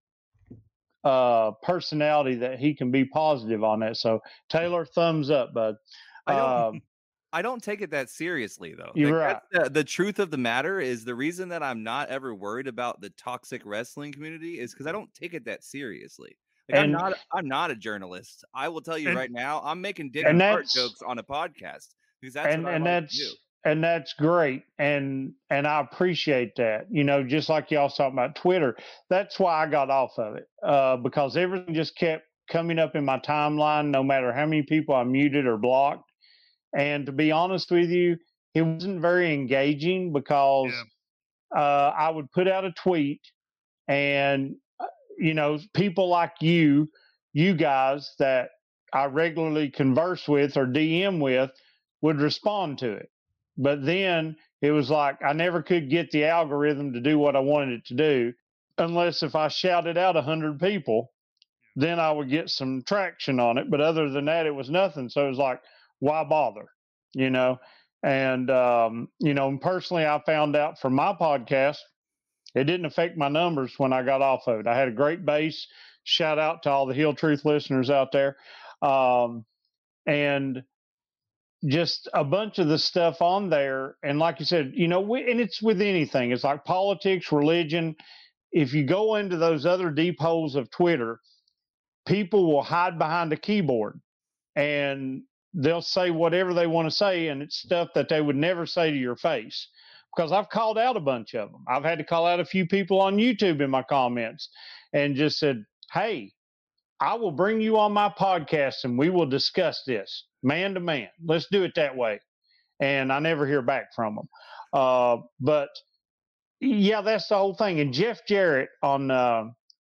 uh, personality that he can be positive on that. So Taylor, thumbs up, bud. I don't, Um, I don't take it that seriously, though. You're Like, that's the, the truth of the matter is the reason that I'm not ever worried about the toxic wrestling community is because I don't take it that seriously. Like, I'm And- not, I'm not a journalist. I will tell you And- right now, I'm making dick And and fart that's- jokes on a podcast because that's and what I and like that's to do. and that's great, and and I appreciate that. You know, just like y'all talking about Twitter, that's why I got off of it, uh, because everything just kept coming up in my timeline, no matter how many people I muted or blocked. And to be honest with you, it wasn't very engaging because uh, I would put out a tweet, and uh, you know, people like you, you guys that I regularly converse with or D M with, would respond to it. But then it was like I never could get the algorithm to do what I wanted it to do unless if I shouted out a hundred people, then I would get some traction on it. But other than that, it was nothing. So it was like, why bother? You know? And, um, you know, personally, I found out from my podcast, it didn't affect my numbers when I got off of it. I had a great base. Shout out to all the Heel Truth listeners out there. Um, and just a bunch of the stuff on there. And like you said, you know, we, and it's with anything. It's like politics, religion. If you go into those other deep holes of Twitter, people will hide behind a keyboard and they'll say whatever they want to say. And it's stuff that they would never say to your face. because I've called out a bunch of them. I've had to call out a few people on YouTube in my comments and just said, hey, I will bring you on my podcast and we will discuss this man to man. Let's do it that way. And I never hear back from them. Uh, but yeah, that's the whole thing. And Jeff Jarrett on uh,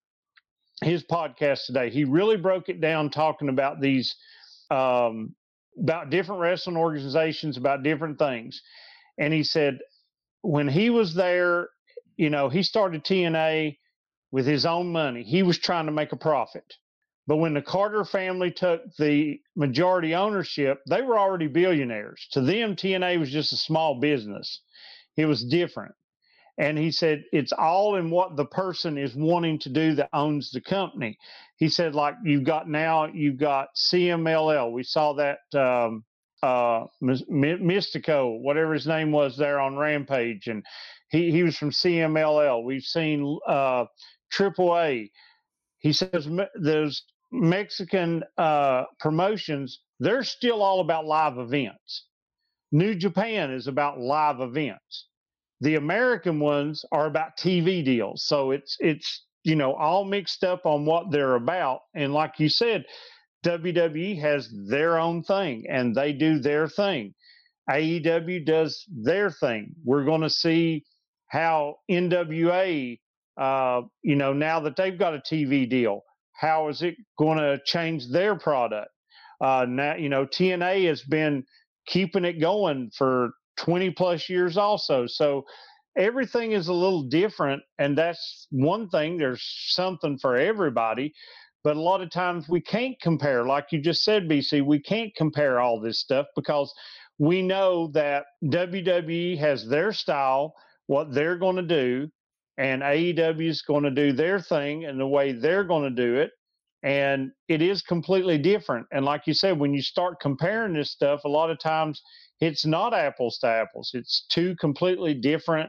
his podcast today, he really broke it down talking about these, um, about different wrestling organizations, about different things. And he said, when he was there, you know, he started T N A with his own money. He was trying to make a profit. But when the Carter family took the majority ownership, they were already billionaires. To them, T N A was just a small business. It was different. And he said, it's all in what the person is wanting to do that owns the company. He said, like, you've got now, you've got C M L L. We saw that um, uh, Mystico, whatever his name was there on Rampage. And he, he was from C M L L. We've seen uh, Triple A. He says those Mexican uh, promotions, they're still all about live events. New Japan is about live events. The American ones are about T V deals. So it's, it's, you know, all mixed up on what they're about. And like you said, W W E has their own thing and they do their thing. A E W does their thing. We're going to see how N W A, uh, you know, now that they've got a T V deal, how is it going to change their product? Uh, now, you know, T N A has been keeping it going for twenty plus years also. So everything is a little different. And that's one thing. There's something for everybody. But a lot of times we can't compare. Like you just said, B C, we can't compare all this stuff because we know that W W E has their style, what they're going to do, and A E W is going to do their thing and the way they're going to do it. And it is completely different. And like you said, when you start comparing this stuff, a lot of times it's not apples to apples. It's two completely different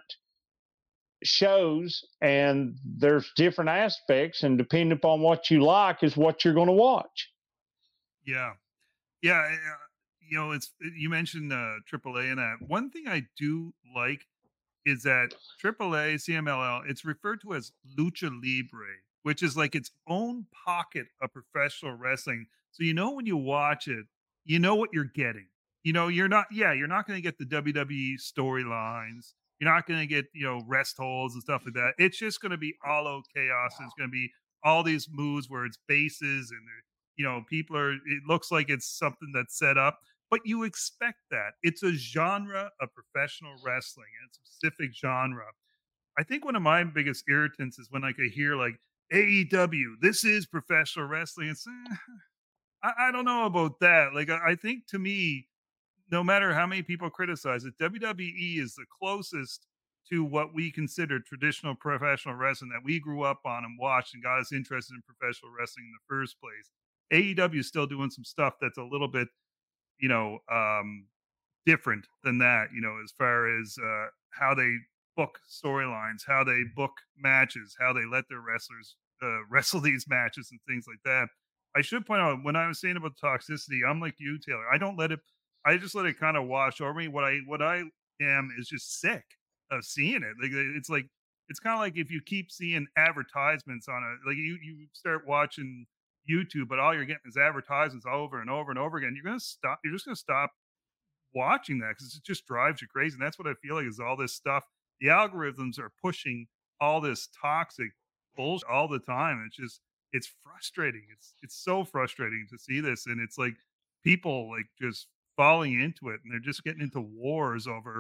shows, and there's different aspects, and depending upon what you like is what you're going to watch. Yeah. Yeah. Uh, you know, it's, you mentioned uh, Triple A and that. One thing I do like is that Triple A, C M L L, it's referred to as Lucha Libre, which is like its own pocket of professional wrestling. So, you know, when you watch it, you know what you're getting. You know, you're not, yeah, you're not going to get the W W E storylines. You're not going to get, you know, rest holds and stuff like that. It's just going to be all out chaos. It's going to be all these moves where it's bases and, you know, people are, it looks like it's something that's set up, but you expect that. It's a genre of professional wrestling, and it's a specific genre. I think one of my biggest irritants is when I could hear like A E W, this is professional wrestling. It's, eh, I, I don't know about that. Like, I, I think to me, no matter how many people criticize it, W W E is the closest to what we consider traditional professional wrestling that we grew up on and watched and got us interested in professional wrestling in the first place. A E W is still doing some stuff that's a little bit, you know, um, different than that, you know, as far as uh, how they book storylines, how they book matches, how they let their wrestlers uh, wrestle these matches and things like that. I should point out, when I was saying about toxicity, I'm like you, Taylor. I don't let it, I just let it kind of wash over me. What I, what I am is just sick of seeing it. Like, it's like, it's kind of like if you keep seeing advertisements on it, like you, you start watching YouTube, but all you're getting is advertisements over and over and over again. You're going to stop. You're just going to stop watching that because it just drives you crazy. And that's what I feel like is all this stuff. The algorithms are pushing all this toxic bullshit all the time. It's just, it's frustrating. It's, it's so frustrating to see this. And it's like people like just falling into it, and they're just getting into wars over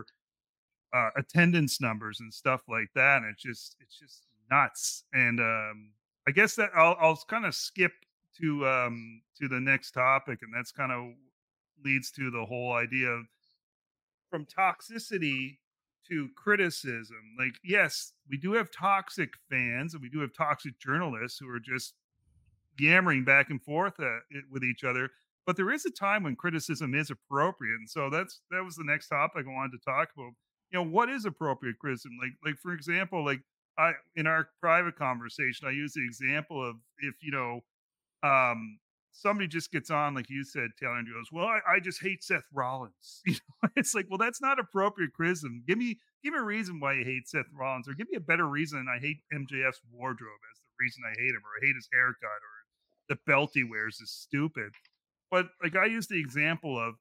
uh, attendance numbers and stuff like that. And it's just, it's just nuts. And um, I guess that I'll, I'll kind of skip to um to the next topic, and that's kind of leads to the whole idea of from toxicity to criticism. Like, yes, we do have toxic fans and we do have toxic journalists who are just yammering back and forth uh, with each other, but there is a time when criticism is appropriate. And so that's that was the next topic I wanted to talk about. You know, what is appropriate criticism? Like, like for example, like I in our private conversation, I use the example of if you know um somebody just gets on, like you said, Taylor, and goes, "Well, I, I just hate Seth Rollins." You know, it's like, well, that's not appropriate criticism. Give me give me a reason why you hate Seth Rollins, or give me a better reason I hate M J F's wardrobe as the reason I hate him, or I hate his haircut, or the belt he wears is stupid. But like I use the example of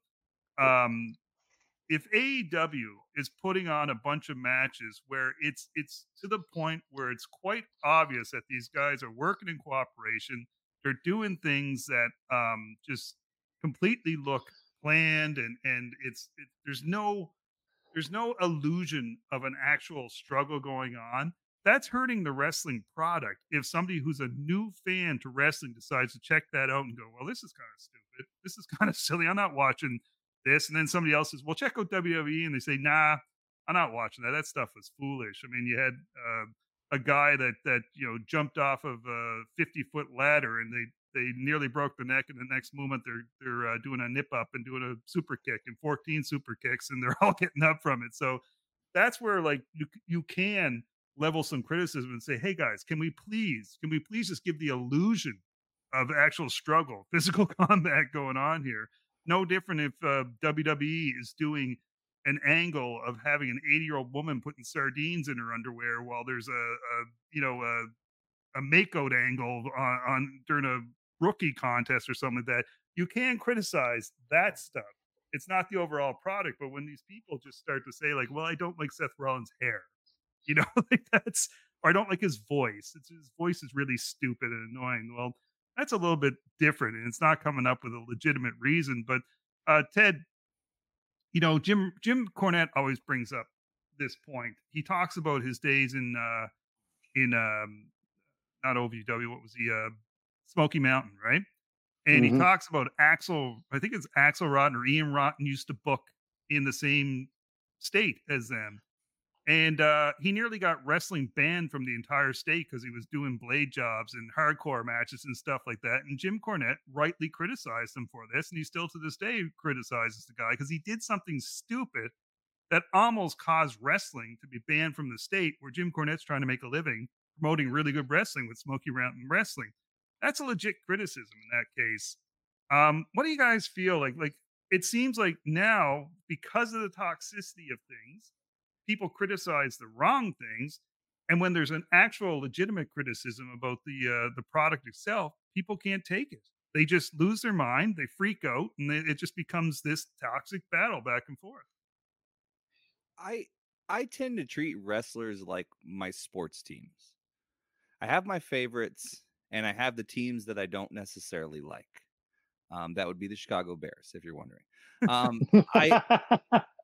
um if A E W is putting on a bunch of matches where it's it's to the point where it's quite obvious that these guys are working in cooperation, they're doing things that um, just completely look planned, and and it's it, there's no there's no illusion of an actual struggle going on. That's hurting the wrestling product. If somebody who's a new fan to wrestling decides to check that out and go, well, this is kind of stupid. This is kind of silly. I'm not watching this. And then somebody else says, well, check out W W E. And they say, nah, I'm not watching that. That stuff was foolish. I mean, you had uh, a guy that, that, you know, jumped off of a fifty foot ladder and they, they nearly broke the neck. And the next moment they're, they're uh, doing a nip up and doing a super kick and fourteen super kicks, and they're all getting up from it. So that's where like you, you can level some criticism and say, hey guys, can we please, can we please just give the illusion of actual struggle, physical combat going on here? No different if uh, W W E is doing an angle of having an eighty year old woman putting sardines in her underwear while there's a, a you know, a, a makeout angle on, on during a rookie contest or something like that. You can criticize that stuff. It's not the overall product, but when these people just start to say like, well, I don't like Seth Rollins' hair, you know, like that's, or I don't like his voice. It's his voice is really stupid and annoying. Well, that's a little bit different, and it's not coming up with a legitimate reason. But uh, Ted, you know, Jim Jim Cornette always brings up this point. He talks about his days in uh, in um, not O V W. What was he? Uh, Smoky Mountain, right? And Mhm. he talks about Axel. I think it's Axel Rotten or Ian Rotten used to book in the same state as them. And uh, he nearly got wrestling banned from the entire state because he was doing blade jobs and hardcore matches and stuff like that. And Jim Cornette rightly criticized him for this. And he still to this day criticizes the guy because he did something stupid that almost caused wrestling to be banned from the state, where Jim Cornette's trying to make a living promoting really good wrestling with Smoky Mountain Wrestling. That's a legit criticism in that case. Um, what do you guys feel like? Like, it seems like now, because of the toxicity of things, people criticize the wrong things, and when there's an actual legitimate criticism about the uh, the product itself, people can't take it. They just lose their mind, they freak out, and they, it just becomes this toxic battle back and forth. I I tend to treat wrestlers like my sports teams. I have my favorites, and I have the teams that I don't necessarily like. Um, that would be the Chicago Bears, if you're wondering. Um, I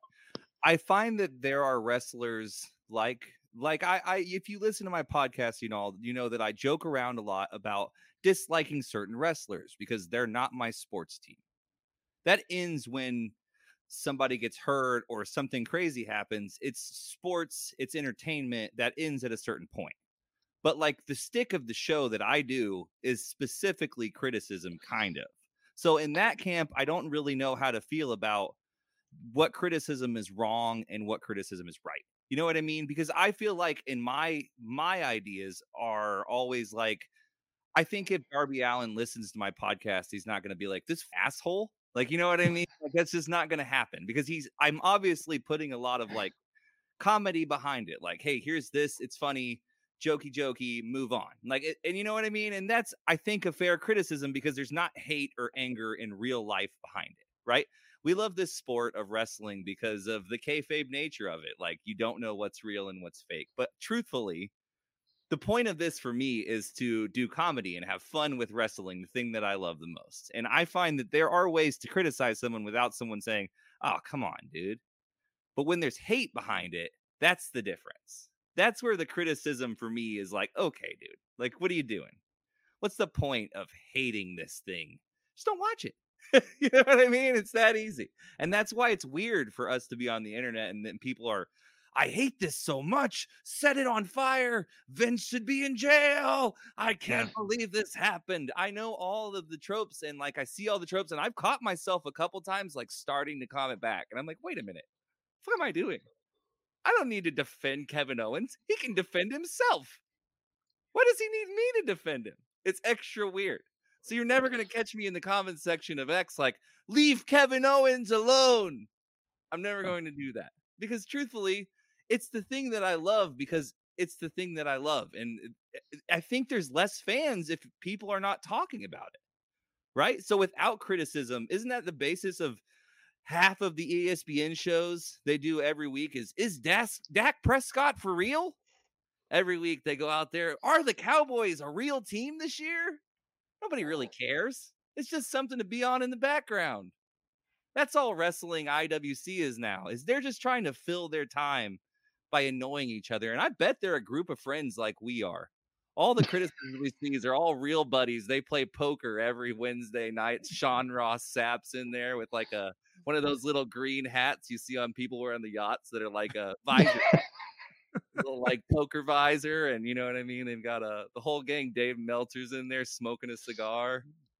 I find that there are wrestlers like like I, I if you listen to my podcast, you know, you know that I joke around a lot about disliking certain wrestlers because they're not my sports team. That ends when somebody gets hurt or something crazy happens. It's sports, it's entertainment that ends at a certain point. But like the stick of the show that I do is specifically criticism, kind of. So in that camp, I don't really know how to feel about what criticism is wrong and what criticism is right. You know what I mean? Because I feel like in my my ideas are always like, I think if Darby Allin listens to my podcast, he's not going to be like, this asshole. Like, you know what I mean? Like, that's just not going to happen because he's, I'm obviously putting a lot of like comedy behind it. Like, hey, here's this. It's funny, jokey, jokey, move on. Like, it, and you know what I mean? And that's, I think, a fair criticism because there's not hate or anger in real life behind it, right? We love this sport of wrestling because of the kayfabe nature of it. Like, you don't know what's real and what's fake. But truthfully, the point of this for me is to do comedy and have fun with wrestling, the thing that I love the most. And I find that there are ways to criticize someone without someone saying, oh, come on, dude. But when there's hate behind it, that's the difference. That's where the criticism for me is like, okay, dude, like, what are you doing? What's the point of hating this thing? Just don't watch it. You know what I mean? It's that easy. And that's why it's weird for us to be on the internet and then people are, I hate this so much. Set it on fire. Vince should be in jail. I can't believe this happened. I know all of the tropes and like I see all the tropes and I've caught myself a couple times like starting to comment back. And I'm like, wait a minute. What am I doing? I don't need to defend Kevin Owens. He can defend himself. Why does he need me to defend him? It's extra weird. So you're never going to catch me in the comments section of X like, leave Kevin Owens alone. I'm never going to do that because truthfully, it's the thing that I love because it's the thing that I love. And I think there's less fans if people are not talking about it. Right. So without criticism, isn't that the basis of half of the E S P N shows they do every week is, is Das, Dak Prescott for real? Every week they go out there. Are the Cowboys a real team this year? Nobody really cares. It's just something to be on in the background. That's all wrestling I W C is now, is they're just trying to fill their time by annoying each other. And I bet they're a group of friends like we are. All the criticisms we see are all real buddies. They play poker every Wednesday night. Sean Ross Sapp's in there with like a one of those little green hats you see on people wearing the yachts that are like a visor. Little like poker visor, and you know what I mean. They've got a the whole gang. Dave Meltzer's in there smoking a cigar.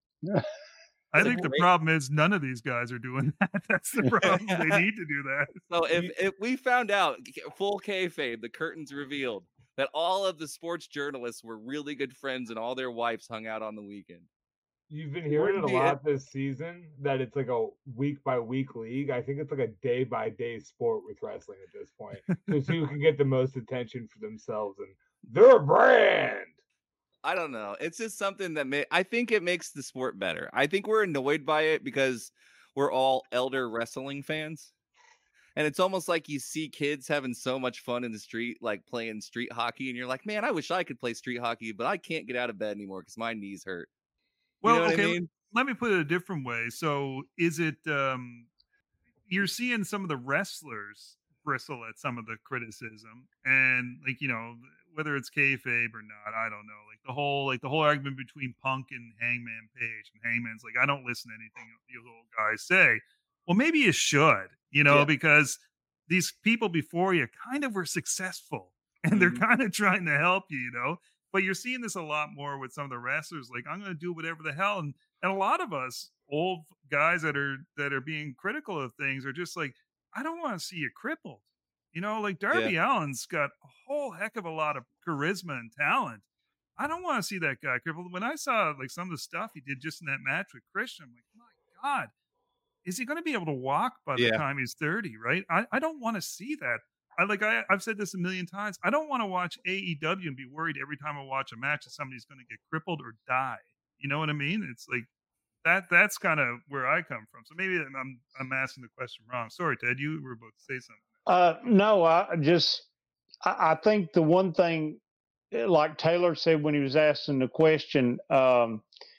I think the problem is none of these guys are doing that. That's the problem. They need to do that. So if if we found out full kayfabe, the curtains revealed that all of the sports journalists were really good friends and all their wives hung out on the weekend. You've been hearing it a lot this season that it's like a week by week league. I think it's like a day by day sport with wrestling at this point. Just who can get the most attention for themselves and their brand. I don't know. It's just something that may, I think it makes the sport better. I think we're annoyed by it because we're all elder wrestling fans. And it's almost like you see kids having so much fun in the street, like playing street hockey. And you're like, man, I wish I could play street hockey, but I can't get out of bed anymore because my knees hurt. Well, you know what okay, I mean? let me put it a different way. So is it, um, you're seeing some of the wrestlers bristle at some of the criticism and like, you know, whether it's kayfabe or not, I don't know. Like the whole, like the whole argument between Punk and Hangman Page, and Hangman's like, I don't listen to anything you little guys say. Well, maybe you should, you know, Yeah. because these people before you kind of were successful and they're Mhm. kind of trying to help you, you know. But you're seeing this a lot more with some of the wrestlers. Like, I'm going to do whatever the hell, and and a lot of us old guys that are that are being critical of things are just like, I don't want to see you crippled. You know, like Darby Allin's got a whole heck of a lot of charisma and talent. I don't want to see that guy crippled. When I saw like some of the stuff he did just in that match with Christian, I'm like, my God, is he going to be able to walk by the Yeah. time he's thirty? Right? I, I don't want to see that. I like I, I've said this a million times. I don't want to watch A E W and be worried every time I watch a match that somebody's going to get crippled or die. You know what I mean? It's like that. That's kind of where I come from. So maybe I'm I'm asking the question wrong. Sorry, Ted. You were about to say something. Uh, no, I just I, I think the one thing, like Taylor said when he was asking the question, um,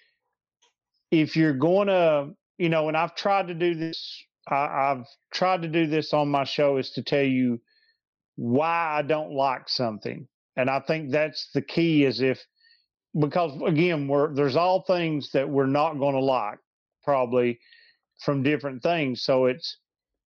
if you're going to, you know, and I've tried to do this, I, I've tried to do this on my show is to tell you why I don't like something. And I think that's the key is if, because again, we're, there's all things that we're not going to like probably from different things. So it's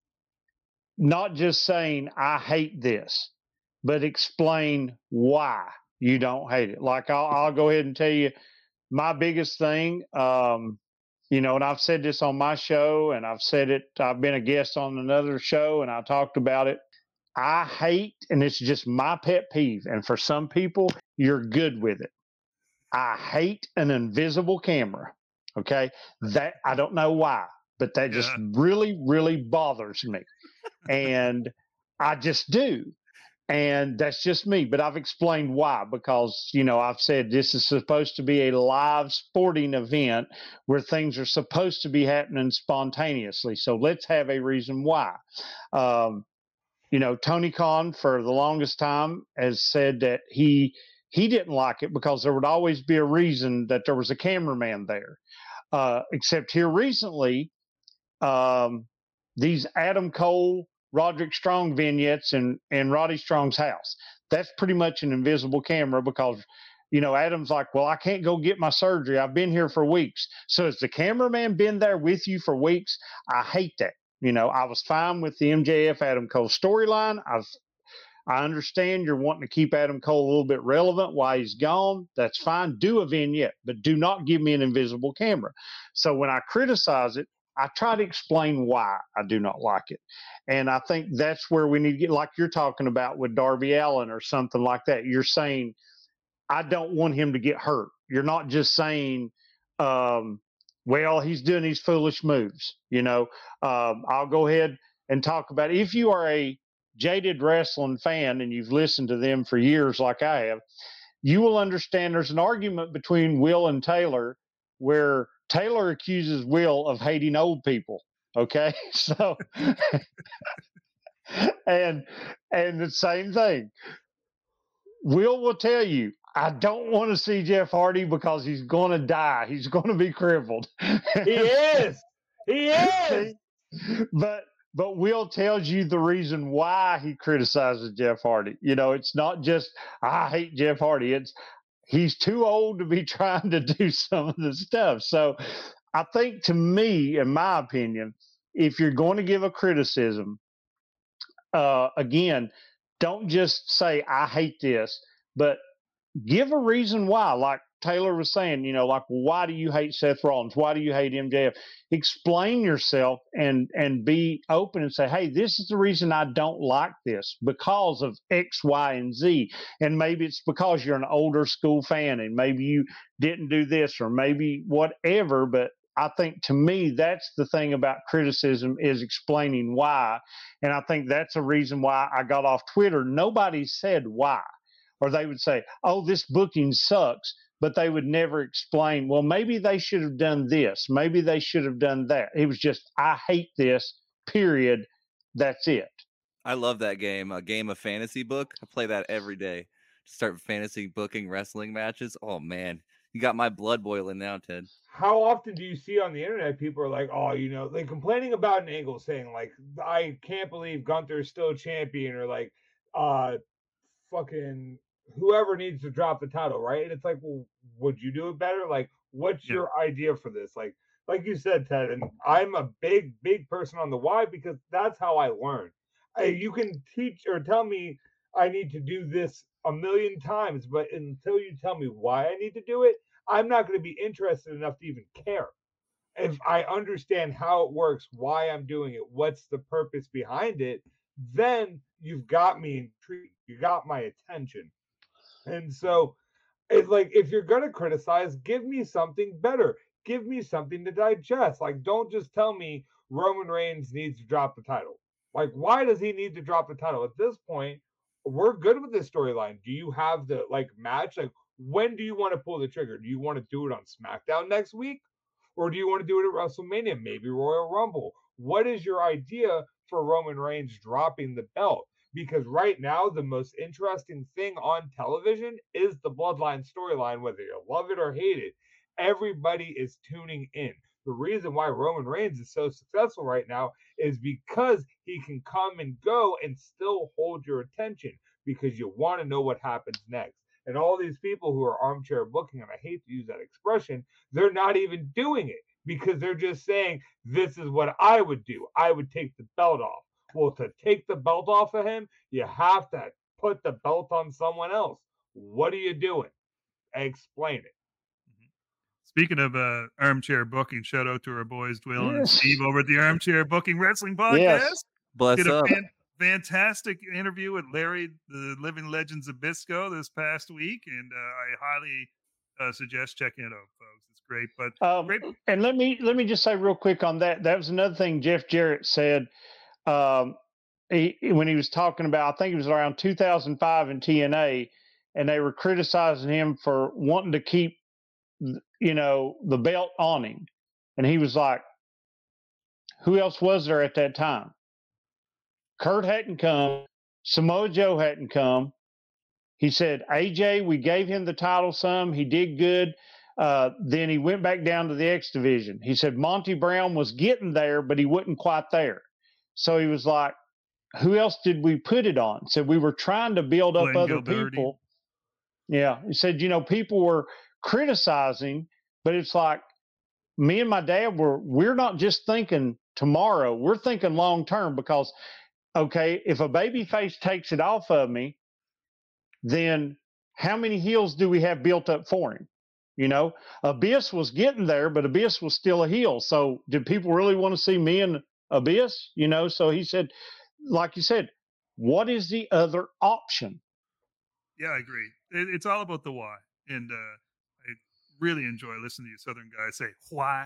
not just saying, I hate this, but explain why you don't hate it. Like I'll, I'll go ahead and tell you my biggest thing, um, you know, and I've said this on my show and I've said it, I've been a guest on another show and I talked about it. I hate, and it's just my pet peeve, and for some people, you're good with it. I hate an invisible camera. Okay. That I don't know why, but that just Yeah. really, really bothers me. And I just do. And that's just me. But I've explained why, because, you know, I've said this is supposed to be a live sporting event where things are supposed to be happening spontaneously. So let's have a reason why. Um, you know, Tony Khan for the longest time has said that he he didn't like it because there would always be a reason that there was a cameraman there. Uh, except here recently, um, these Adam Cole, Roderick Strong vignettes in, in Roddy Strong's house. That's pretty much an invisible camera because, you know, Adam's like, well, I can't go get my surgery. I've been here for weeks. So has the cameraman been there with you for weeks? I hate that. You know, I was fine with the M J F Adam Cole storyline. I've, I understand you're wanting to keep Adam Cole a little bit relevant while he's gone. That's fine. Do a vignette, but do not give me an invisible camera. So when I criticize it, I try to explain why I do not like it. And I think that's where we need to get, like you're talking about with Darby Allin or something like that. You're saying, I don't want him to get hurt. You're not just saying, um, well, he's doing these foolish moves. You know, um, I'll go ahead and talk about it. If you are a jaded wrestling fan and you've listened to them for years like I have, you will understand there's an argument between Will and Taylor where Taylor accuses Will of hating old people. Okay. So, and, and the same thing, Will will tell you, I don't want to see Jeff Hardy because he's going to die. He's going to be crippled. He is. He is. But but Will tells you the reason why he criticizes Jeff Hardy. You know, it's not just I hate Jeff Hardy. It's he's too old to be trying to do some of the stuff. So I think, to me, in my opinion, if you're going to give a criticism, uh, again, don't just say I hate this, but give a reason why. Like Taylor was saying, you know, like, why do you hate Seth Rollins? Why do you hate M J F? Explain yourself and and be open and say, hey, this is the reason I don't like this, because of X, Y, and Z. And maybe it's because you're an older school fan and maybe you didn't do this or maybe whatever. But I think, to me, that's the thing about criticism, is explaining why. And I think that's a reason why I got off Twitter. Nobody said why. Or they would say, oh, this booking sucks, but they would never explain, well, maybe they should have done this. Maybe they should have done that. It was just, I hate this, period. That's it. I love that game, a game of fantasy book. I play that every day. Start fantasy booking wrestling matches. Oh, man. You got my blood boiling now, Ted. How often do you see on the internet people are like, oh, you know, like complaining about an angle, saying like, I can't believe Gunther's still champion, or like, uh, fucking whoever needs to drop the title, right? And it's like, well, would you do it better? Like, what's Yeah. your idea for this? Like, like you said, Ted, and I'm a big, big person on the why, because that's how I learn. I, you can teach or tell me I need to do this a million times, but until you tell me why I need to do it, I'm not going to be interested enough to even care. If I understand how it works, why I'm doing it, what's the purpose behind it, then you've got me intrigued. You got my attention. And so it's like, if you're going to criticize, give me something better. Give me something to digest. Like, don't just tell me Roman Reigns needs to drop the title. Like, why does he need to drop the title? At this point, we're good with this storyline. Do you have the, like, match? Like, when do you want to pull the trigger? Do you want to do it on SmackDown next week? Or do you want to do it at WrestleMania? Maybe Royal Rumble? What is your idea for Roman Reigns dropping the belt? Because right now, the most interesting thing on television is the Bloodline storyline, whether you love it or hate it. Everybody is tuning in. The reason why Roman Reigns is so successful right now is because he can come and go and still hold your attention, because you want to know what happens next. And all these people who are armchair booking, and I hate to use that expression, they're not even doing it, because they're just saying, this is what I would do. I would take the belt off. Well, to take the belt off of him, you have to put the belt on someone else. What are you doing? Explain it. Speaking of uh, armchair booking, shout out to our boys Dwayne and Yes. Steve over at the Armchair Booking Wrestling Podcast. Yes. Bless Did a up. fan- fantastic interview with Larry, the Living Legends of Bisco, this past week, and uh, I highly uh, suggest checking it out, folks. It's great. But Um, great. and let me let me just say real quick on that. That was another thing Jeff Jarrett said um, he, when he was talking about. I think it was around two thousand five in T N A, and they were criticizing him for wanting to keep, you know, the belt on him, and he was like, "Who else was there at that time? Kurt hadn't come. Samoa Joe hadn't come." He said, A J, we gave him the title some. He did good. Uh, then he went back down to the X division. He said Monty Brown was getting there, but he wasn't quite there. So he was like, who else did we put it on? Said we were trying to build up Glenn other Gilberti. people. Yeah. He said, you know, people were criticizing, but it's like me and my dad were, we're not just thinking tomorrow. We're thinking long term, because, okay, if a baby face takes it off of me, then how many heels do we have built up for him? You know, Abyss was getting there, but Abyss was still a heel. So did people really want to see me and Abyss? You know, so he said, like you said, what is the other option? Yeah, I agree. It, it's all about the why. And uh, I really enjoy listening to you Southern guys say why,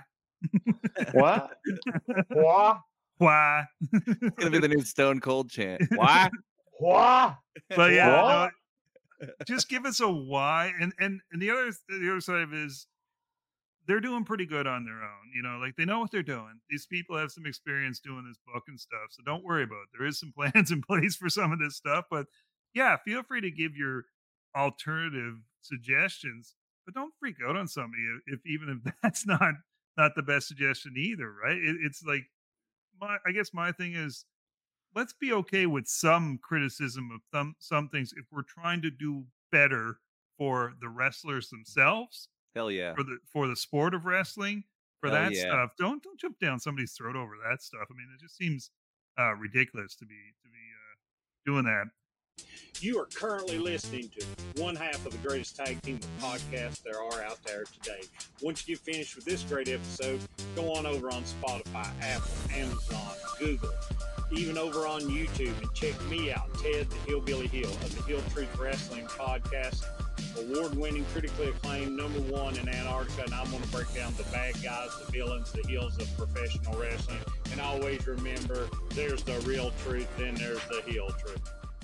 What? Wah, why. It's gonna be the new Stone Cold chant. Why? wah. But yeah, What? no, just give us a why. And and and the other the other side of it is they're doing pretty good on their own. You know, like they know what they're doing. These people have some experience doing this book and stuff, so don't worry about it. There is some plans in place for some of this stuff, but yeah, feel free to give your alternative suggestions, but don't freak out on somebody if, if even if that's not not the best suggestion either, right? It, it's like my I guess my thing is let's be okay with some criticism of some some things if we're trying to do better for the wrestlers themselves, Hell yeah. for the for the sport of wrestling, for Hell that yeah. stuff. Don't don't jump down somebody's throat over that stuff. I mean, it just seems uh, ridiculous to be to be uh, doing that. You are currently listening to one half of the greatest tag team of podcasts there are out there today. Once you get finished with this great episode, go on over on Spotify, Apple, Amazon, Google, even over on YouTube, and check me out, Ted the Hillbilly Hill of the Hill Truth Wrestling Podcast, award-winning, critically acclaimed, number one in Antarctica, and I'm going to break down the bad guys, the villains, the heels of professional wrestling, and always remember, there's the real truth, then there's the heel truth.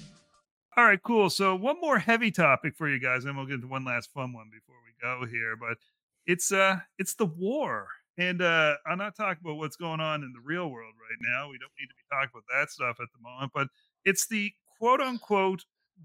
All right, cool. So one more heavy topic for you guys, and we'll get into one last fun one before we go here. But it's uh it's the war. And uh I'm not talking about what's going on in the real world right now. We don't need to be talking about that stuff at the moment, but it's the quote unquote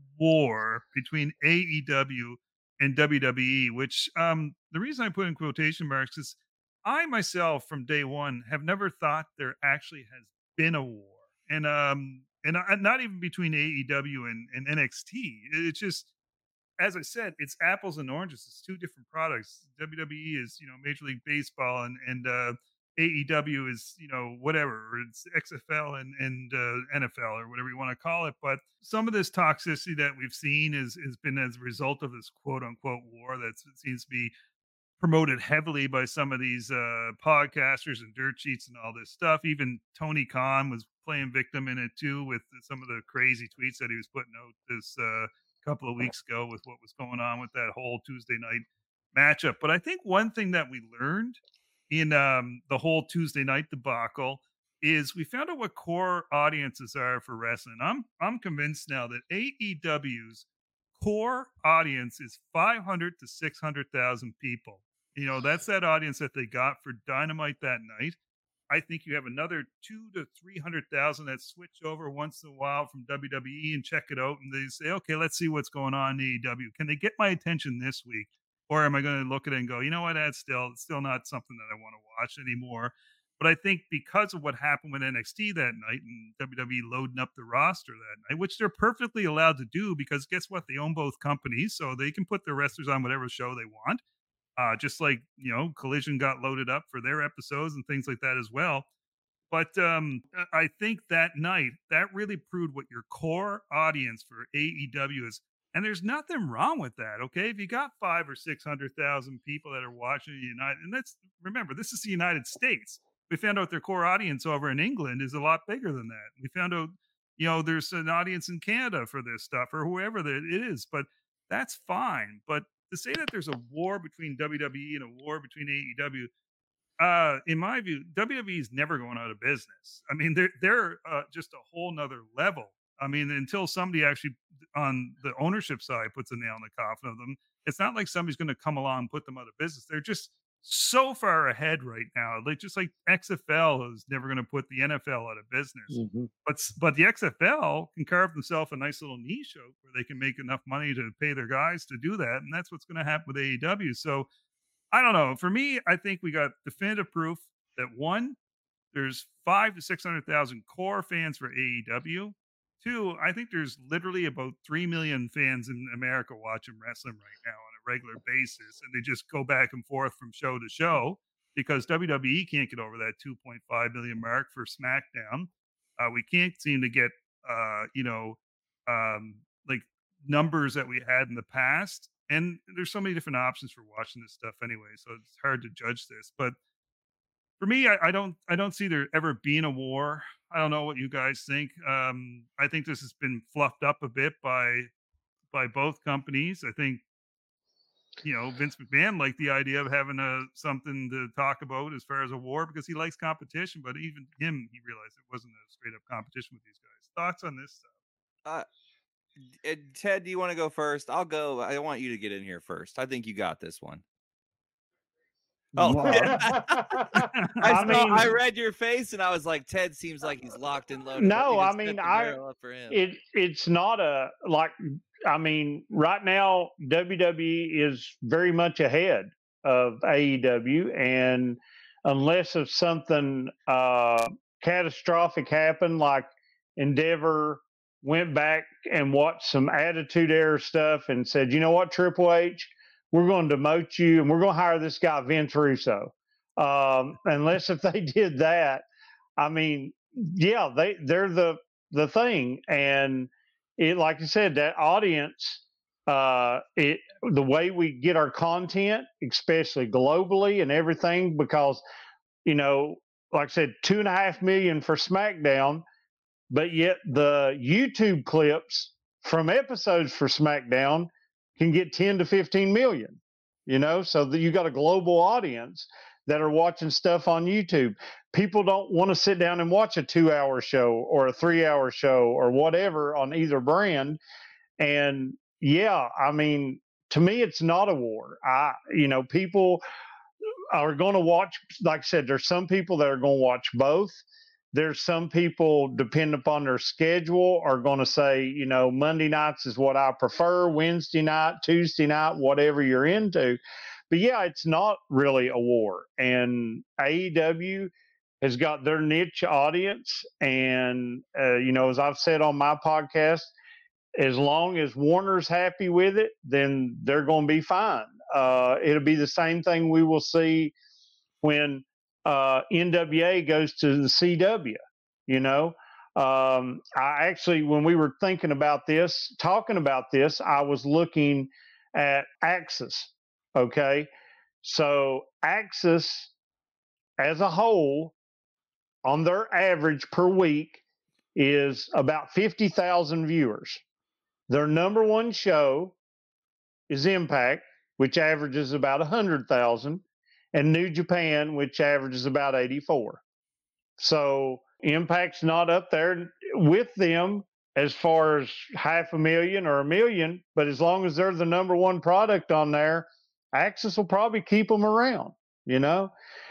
war between A E W and W W E, which um the reason I put in quotation marks is I myself from day one have never thought there actually has been a war. And um and uh, not even between A E W and, and N X T. It's just, as I said, it's apples and oranges. It's two different products. W W E is, you know, Major League Baseball, and and uh, A E W is, you know, whatever. Or it's X F L and and uh, N F L or whatever you want to call it. But some of this toxicity that we've seen is has been as a result of this quote unquote war that seems to be promoted heavily by some of these uh, podcasters and dirt sheets and all this stuff. Even Tony Khan was playing victim in it too, with some of the crazy tweets that he was putting out this uh, couple of weeks ago with what was going on with that whole Tuesday night matchup. But I think one thing that we learned in um, the whole Tuesday night debacle is we found out what core audiences are for wrestling. I'm I'm convinced now that A E W's core audience is five hundred to six hundred thousand people. You know, that's that audience that they got for Dynamite that night. I think you have another two to three hundred thousand that switch over once in a while from W W E and check it out, and they say, "Okay, let's see what's going on in A E W. Can they get my attention this week, or am I going to look at it and go, you know what? That's still it's still not something that I want to watch anymore." But I think because of what happened with N X T that night and W W E loading up the roster that night, which they're perfectly allowed to do because guess what? They own both companies, so they can put their wrestlers on whatever show they want. Uh, just like, you know, Collision got loaded up for their episodes and things like that as well. But um, I think that night, that really proved what your core audience for A E W is. And there's nothing wrong with that, okay? If you got five or six hundred thousand people that are watching the United, and that's remember, this is the United States. We found out their core audience over in England is a lot bigger than that. We found out, you know, there's an audience in Canada for this stuff or whoever that it is, but that's fine. But to say that there's a war between W W E and a war between A E W, uh, in my view, W W E is never going out of business. I mean, they're they're uh, just a whole nother level. I mean, until somebody actually on the ownership side puts a nail in the coffin of them, it's not like somebody's going to come along and put them out of business. They're just so far ahead right now. Like just like X F L is never going to put the N F L out of business. Mm-hmm. But but the X F L can carve themselves a nice little niche out where they can make enough money to pay their guys to do that, and that's what's going to happen with A E W. So I don't know. For me, I think we got definitive proof that one, there's five to six hundred thousand core fans for A E W. Two, I think there's literally about three million fans in America watching wrestling right now on a regular basis, and they just go back and forth from show to show because W W E can't get over that two point five million mark for SmackDown. Uh, we can't seem to get, uh, you know, um, like numbers that we had in the past. And there's so many different options for watching this stuff anyway, so it's hard to judge this. But for me, I, I don't, I don't see there ever being a war. I don't know what you guys think. Um, I think this has been fluffed up a bit by by both companies. I think you know, Vince McMahon liked the idea of having a something to talk about as far as a war because he likes competition. But even him, he realized it wasn't a straight up competition with these guys. Thoughts on this stuff? Uh, d- Ted, do you want to go first? I'll go. I want you to get in here first. I think you got this one. Oh, Well, I, I saw, mean- I read your face and I was like, Ted seems like he's locked and loaded. Let No, me I just mean, set the I- barrel up for him. it it's not a like I mean, right now W W E is very much ahead of A E W, and unless if something uh, catastrophic happened, like Endeavor went back and watched some Attitude Era stuff and said, you know what, Triple H, we're going to demote you and we're going to hire this guy Vince Russo. Um, unless if they did that, I mean, yeah, they they're the the thing, and it like you said, that audience, uh, it the way we get our content, especially globally and everything, because you know, like I said, two and a half million for SmackDown, but yet the YouTube clips from episodes for SmackDown can get ten to fifteen million. You know, so that you got a global audience that are watching stuff on YouTube. People don't want to sit down and watch a two-hour show or a three-hour show or whatever on either brand. And yeah, I mean, to me, it's not a war. I, you know, people are going to watch. Like I said, there's some people that are going to watch both. There's some people, depending upon their schedule, are going to say, you know, Monday nights is what I prefer, Wednesday night, Tuesday night, whatever you're into. But yeah, it's not really a war. And A E W has got their niche audience. And, uh, you know, as I've said on my podcast, as long as Warner's happy with it, then they're going to be fine. Uh, it'll be the same thing we will see when uh, N W A goes to the C W, you know. Um, I actually, when we were thinking about this, talking about this, I was looking at Axis. Okay. So Axis as a whole, on their average per week, is about fifty thousand viewers. Their number one show is Impact, which averages about one hundred thousand, and New Japan, which averages about eighty-four. So Impact's not up there with them as far as half a million or a million, but as long as they're the number one product on there, Axis will probably keep them around, you know?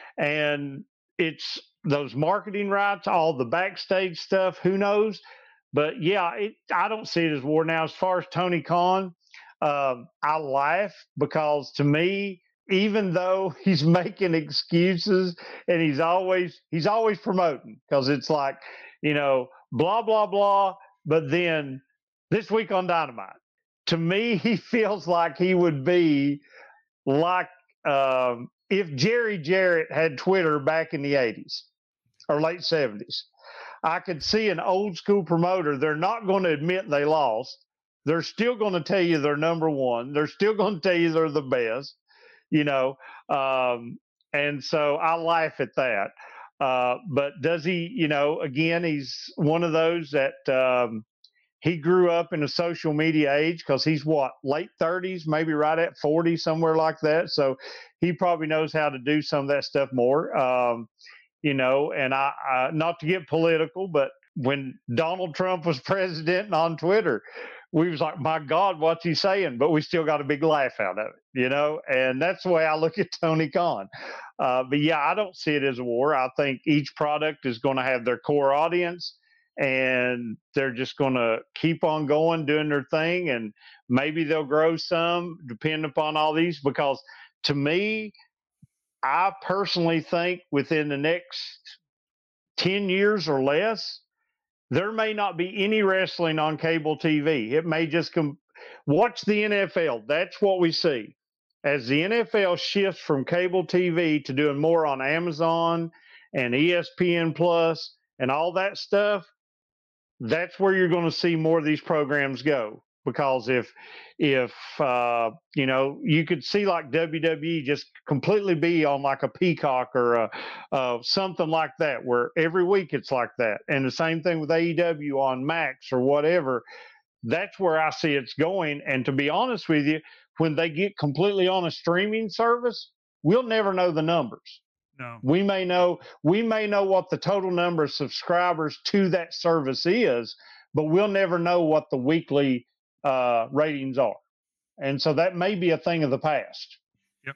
And it's those marketing rights, all the backstage stuff, who knows? But yeah, it, I don't see it as war. Now, as far as Tony Khan, um, I laugh because to me, even though he's making excuses and he's always he's always promoting, because it's like, you know, blah, blah, blah. But then this week on Dynamite, to me, he feels like he would be like um, if Jerry Jarrett had Twitter back in the eighties or late seventies. I could see an old school promoter. They're not going to admit they lost. They're still going to tell you they're number one. They're still going to tell you they're the best, you know. Um, and so I laugh at that. Uh, but does he, you know, again, he's one of those that um, he grew up in a social media age because he's what, late thirties, maybe right at forty, somewhere like that. So he probably knows how to do some of that stuff more. Um, you know, and I, I, not to get political, but when Donald Trump was president and on Twitter, we was like, my God, what's he saying? But we still got a big laugh out of it, you know, and that's the way I look at Tony Khan. Uh, but yeah, I don't see it as a war. I think each product is going to have their core audience, and they're just going to keep on going, doing their thing. And maybe they'll grow some depending upon all these, because to me, I personally think within the next ten years or less, there may not be any wrestling on cable T V. It may just come. Watch the N F L. That's what we see. As the N F L shifts from cable T V to doing more on Amazon and E S P N Plus and all that stuff, that's where you're going to see more of these programs go. Because if, if uh, you know, you could see like W W E just completely be on like a Peacock or a, uh, something like that, where every week it's like that. And the same thing with A E W on Max or whatever. That's where I see it's going. And to be honest with you, when they get completely on a streaming service, we'll never know the numbers. No. We may know we may know what the total number of subscribers to that service is, but we'll never know what the weekly uh, ratings are. And so that may be a thing of the past. Yep.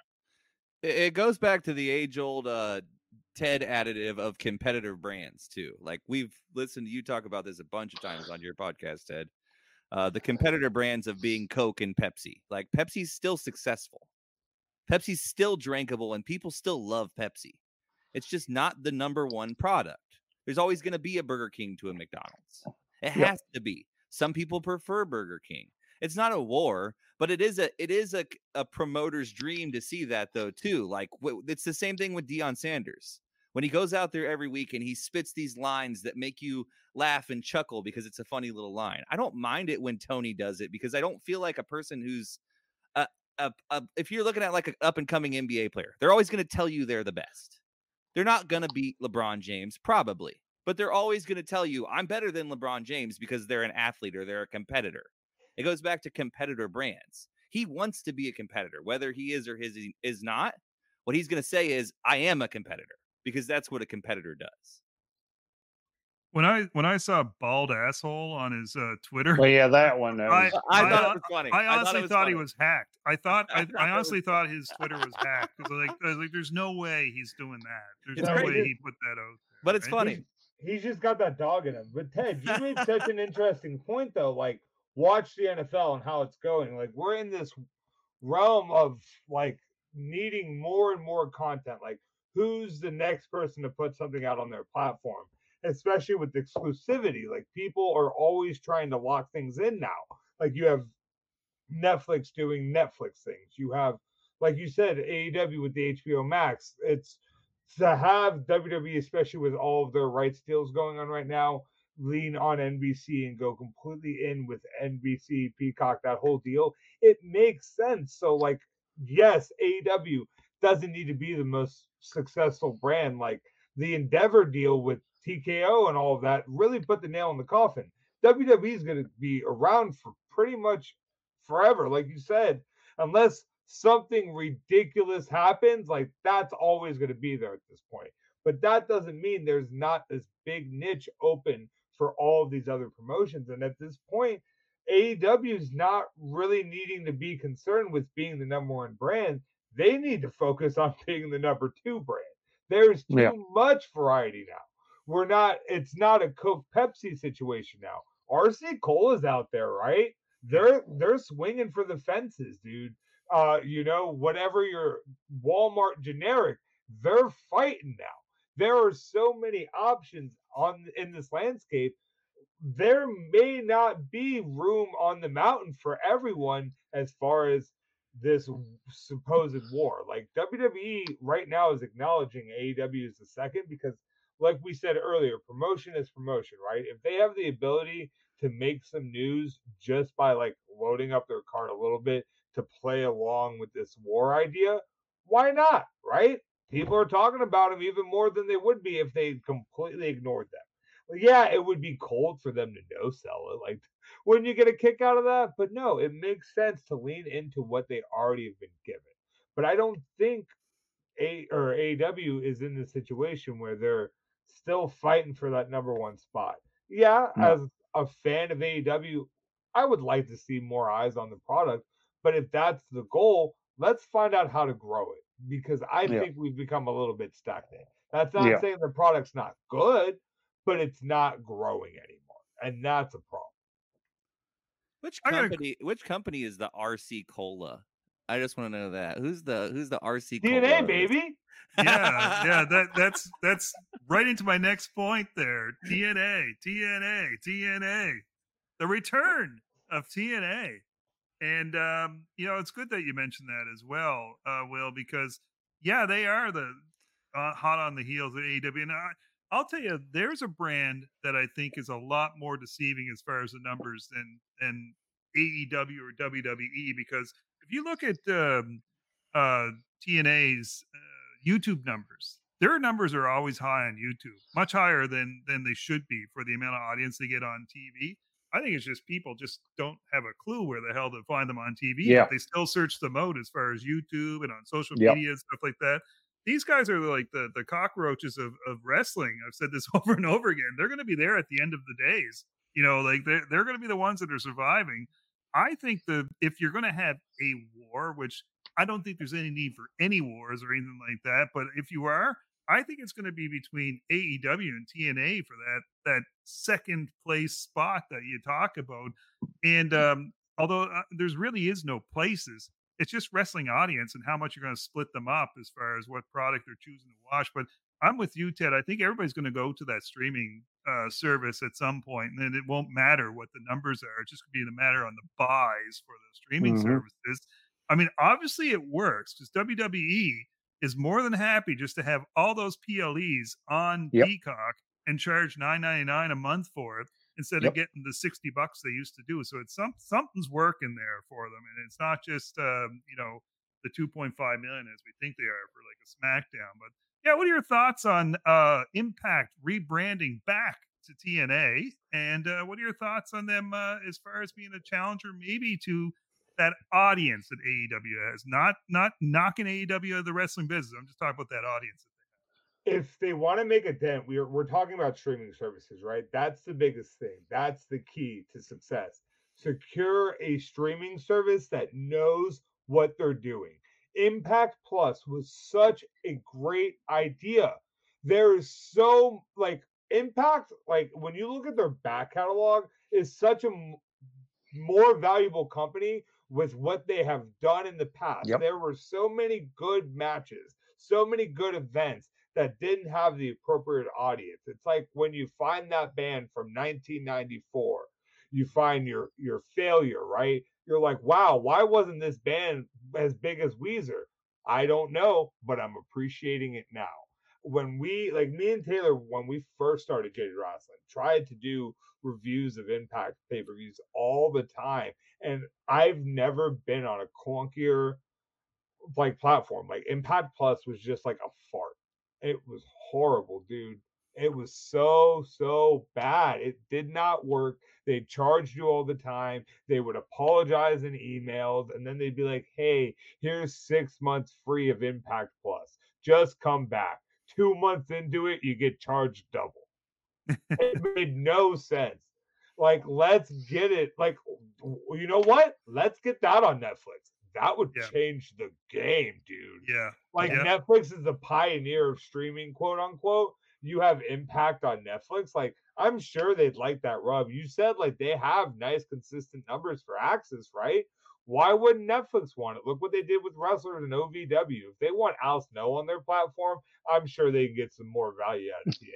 It, it goes back to the age-old uh, Ted additive of competitive brands too. Like we've listened to you talk about this a bunch of times on your podcast, Ted. Uh, the competitor brands of being Coke and Pepsi. Like Pepsi's still successful. Pepsi's still drinkable and people still love Pepsi. It's just not the number one product. There's always going to be a Burger King to a McDonald's. It has yep. to be. Some people prefer Burger King. It's not a war, but it is a it is a, a promoter's dream to see that though too. Like w- it's the same thing with Deion Sanders. When he goes out there every week and he spits these lines that make you laugh and chuckle because it's a funny little line. I don't mind it when Tony does it because I don't feel like a person who's a, a, a if you're looking at like an up and coming N B A player, they're always going to tell you they're the best. They're not going to beat LeBron James, probably, but they're always going to tell you I'm better than LeBron James because they're an athlete or they're a competitor. It goes back to competitor brands. He wants to be a competitor, whether he is or his is not. What he's going to say is, I am a competitor, because that's what a competitor does. When I when I saw bald asshole on his uh, Twitter, well, yeah, that one. That was, I, I, I thought it was funny. I honestly I thought, it was thought funny. he was hacked. I thought I, I honestly thought his Twitter was hacked because like, I was like, there's no way he's doing that. There's It's no crazy. way he put that out there, But it's right? funny. He's, he's just got that dog in him. But Ted, you made such an interesting point though. Like, watch the N F L and how it's going. Like, we're in this realm of like needing more and more content. Like, who's the next person to put something out on their platform, especially with exclusivity? Like, people are always trying to lock things in now. Like, you have Netflix doing Netflix things. You have, like you said, A E W with the H B O Max. It's to have W W E, especially with all of their rights deals going on right now, lean on N B C and go completely in with N B C, Peacock, that whole deal. It makes sense. So, like, yes, A E W doesn't need to be the most successful brand. Like, the Endeavor deal with T K O and all of that really put the nail in the coffin. W W E is going to be around for pretty much forever. Like you said, unless something ridiculous happens, like, that's always going to be there at this point. But that doesn't mean there's not this big niche open for all of these other promotions. And at this point, A E W is not really needing to be concerned with being the number one brand. They need to focus on being the number two brand. There's too Yeah. much variety now. We're not, it's not a Coke Pepsi situation now. R C Cola's out there, right? They're they're swinging for the fences, dude. Uh, you know, whatever your Walmart generic, they're fighting now. There are so many options on in this landscape. There may not be room on the mountain for everyone as far as this supposed war. Like, W W E right now is acknowledging A E W is the second because, like we said earlier, promotion is promotion, right? If they have the ability to make some news just by like loading up their card a little bit to play along with this war idea, why not, right? People are talking about them even more than they would be if they completely ignored them. Well, yeah, it would be cold for them to no sell it. Like, wouldn't you get a kick out of that? But no, it makes sense to lean into what they already have been given. But I don't think A or A E W is in the situation where they're still fighting for that number one spot. Yeah, No. as a fan of A E W, I would like to see more eyes on the product. But if that's the goal, let's find out how to grow it, because I Yeah. think we've become a little bit stagnant. That's not Yeah. saying the product's not good, but it's not growing anymore, and that's a problem. Which I gotta- company? Which company is the R C Cola? I just want to know that. Who's the Who's the R C D Cola? N A, of this? baby. yeah, yeah, that that's that's right into my next point there. T N A, T N A, T N A, the return of T N A, and um, you know, it's good that you mentioned that as well, uh, Will, because yeah, they are the uh, hot on the heels of A E W, and I, I'll tell you, there's a brand that I think is a lot more deceiving as far as the numbers than than A E W or W W E, because if you look at um, uh, T N A's uh, YouTube numbers, their numbers are always high on YouTube, much higher than than they should be for the amount of audience they get on T V. I think it's just people just don't have a clue where the hell to find them on T V. Yeah. But they still search them out as far as YouTube and on social Yep. media and stuff like that. These guys are like the the cockroaches of, of wrestling. I've said this over and over again. They're going to be there at the end of the days. You know, like they're, they're going to be the ones that are surviving. I think that if you're going to have a war, which I don't think there's any need for any wars or anything like that, but if you are, I think it's going to be between A E W and T N A for that that second place spot that you talk about. And um, although uh, there's really is no places, it's just wrestling audience and how much you're going to split them up as far as what product they're choosing to watch. But I'm with you, Ted. I think everybody's going to go to that streaming uh, service at some point, and then it won't matter what the numbers are. It's just going to be the matter on the buys for the streaming Mhm. services. I mean, obviously it works because W W E is more than happy just to have all those P L Es on Yep. Peacock and charge nine ninety-nine a month for it instead Yep. of getting the sixty bucks they used to do. So it's some something's working there for them, and it's not just um, you know the two point five million as we think they are for like a SmackDown. But yeah, what are your thoughts on uh, Impact rebranding back to T N A, and uh, what are your thoughts on them uh, as far as being a challenger maybe to that audience that A E W has? Not not knocking A E W out of the wrestling business. I'm just talking about that audience. If they want to make a dent, we're we're talking about streaming services, right? That's the biggest thing. That's the key to success. Secure a streaming service that knows what they're doing. Impact Plus was such a great idea. There is so like Impact, like when you look at their back catalog, is such a m- more valuable company with what they have done in the past. Yep. There were so many good matches, so many good events that didn't have the appropriate audience. It's like when you find that band from nineteen ninety-four, you find your your failure, right? You're like, wow, why wasn't this band as big as Weezer? I don't know, but I'm appreciating it now. When we, like me and Taylor, when we first started Jaded Wrestling, tried to do reviews of Impact pay-per-views all the time. And I've never been on a clunkier like platform. Like Impact Plus was just like a fart. It was horrible, dude. It was so, so bad. It did not work. They charged you all the time. They would apologize in emails, and then they'd be like, hey, here's six months free of Impact Plus. Just come back. Two months into it, you get charged double. It made no sense. Like, let's get it. Like, w- you know what? Let's get that on Netflix. That would Yeah. change the game, dude. Yeah. Like Yeah. Netflix is the pioneer of streaming, quote unquote. You have Impact on Netflix. Like, I'm sure they'd like that rub. You said like they have nice, consistent numbers for Access, right? Why wouldn't Netflix want it? Look what they did with wrestlers and O V W. If they want Al Snow on their platform, I'm sure they can get some more value out of T N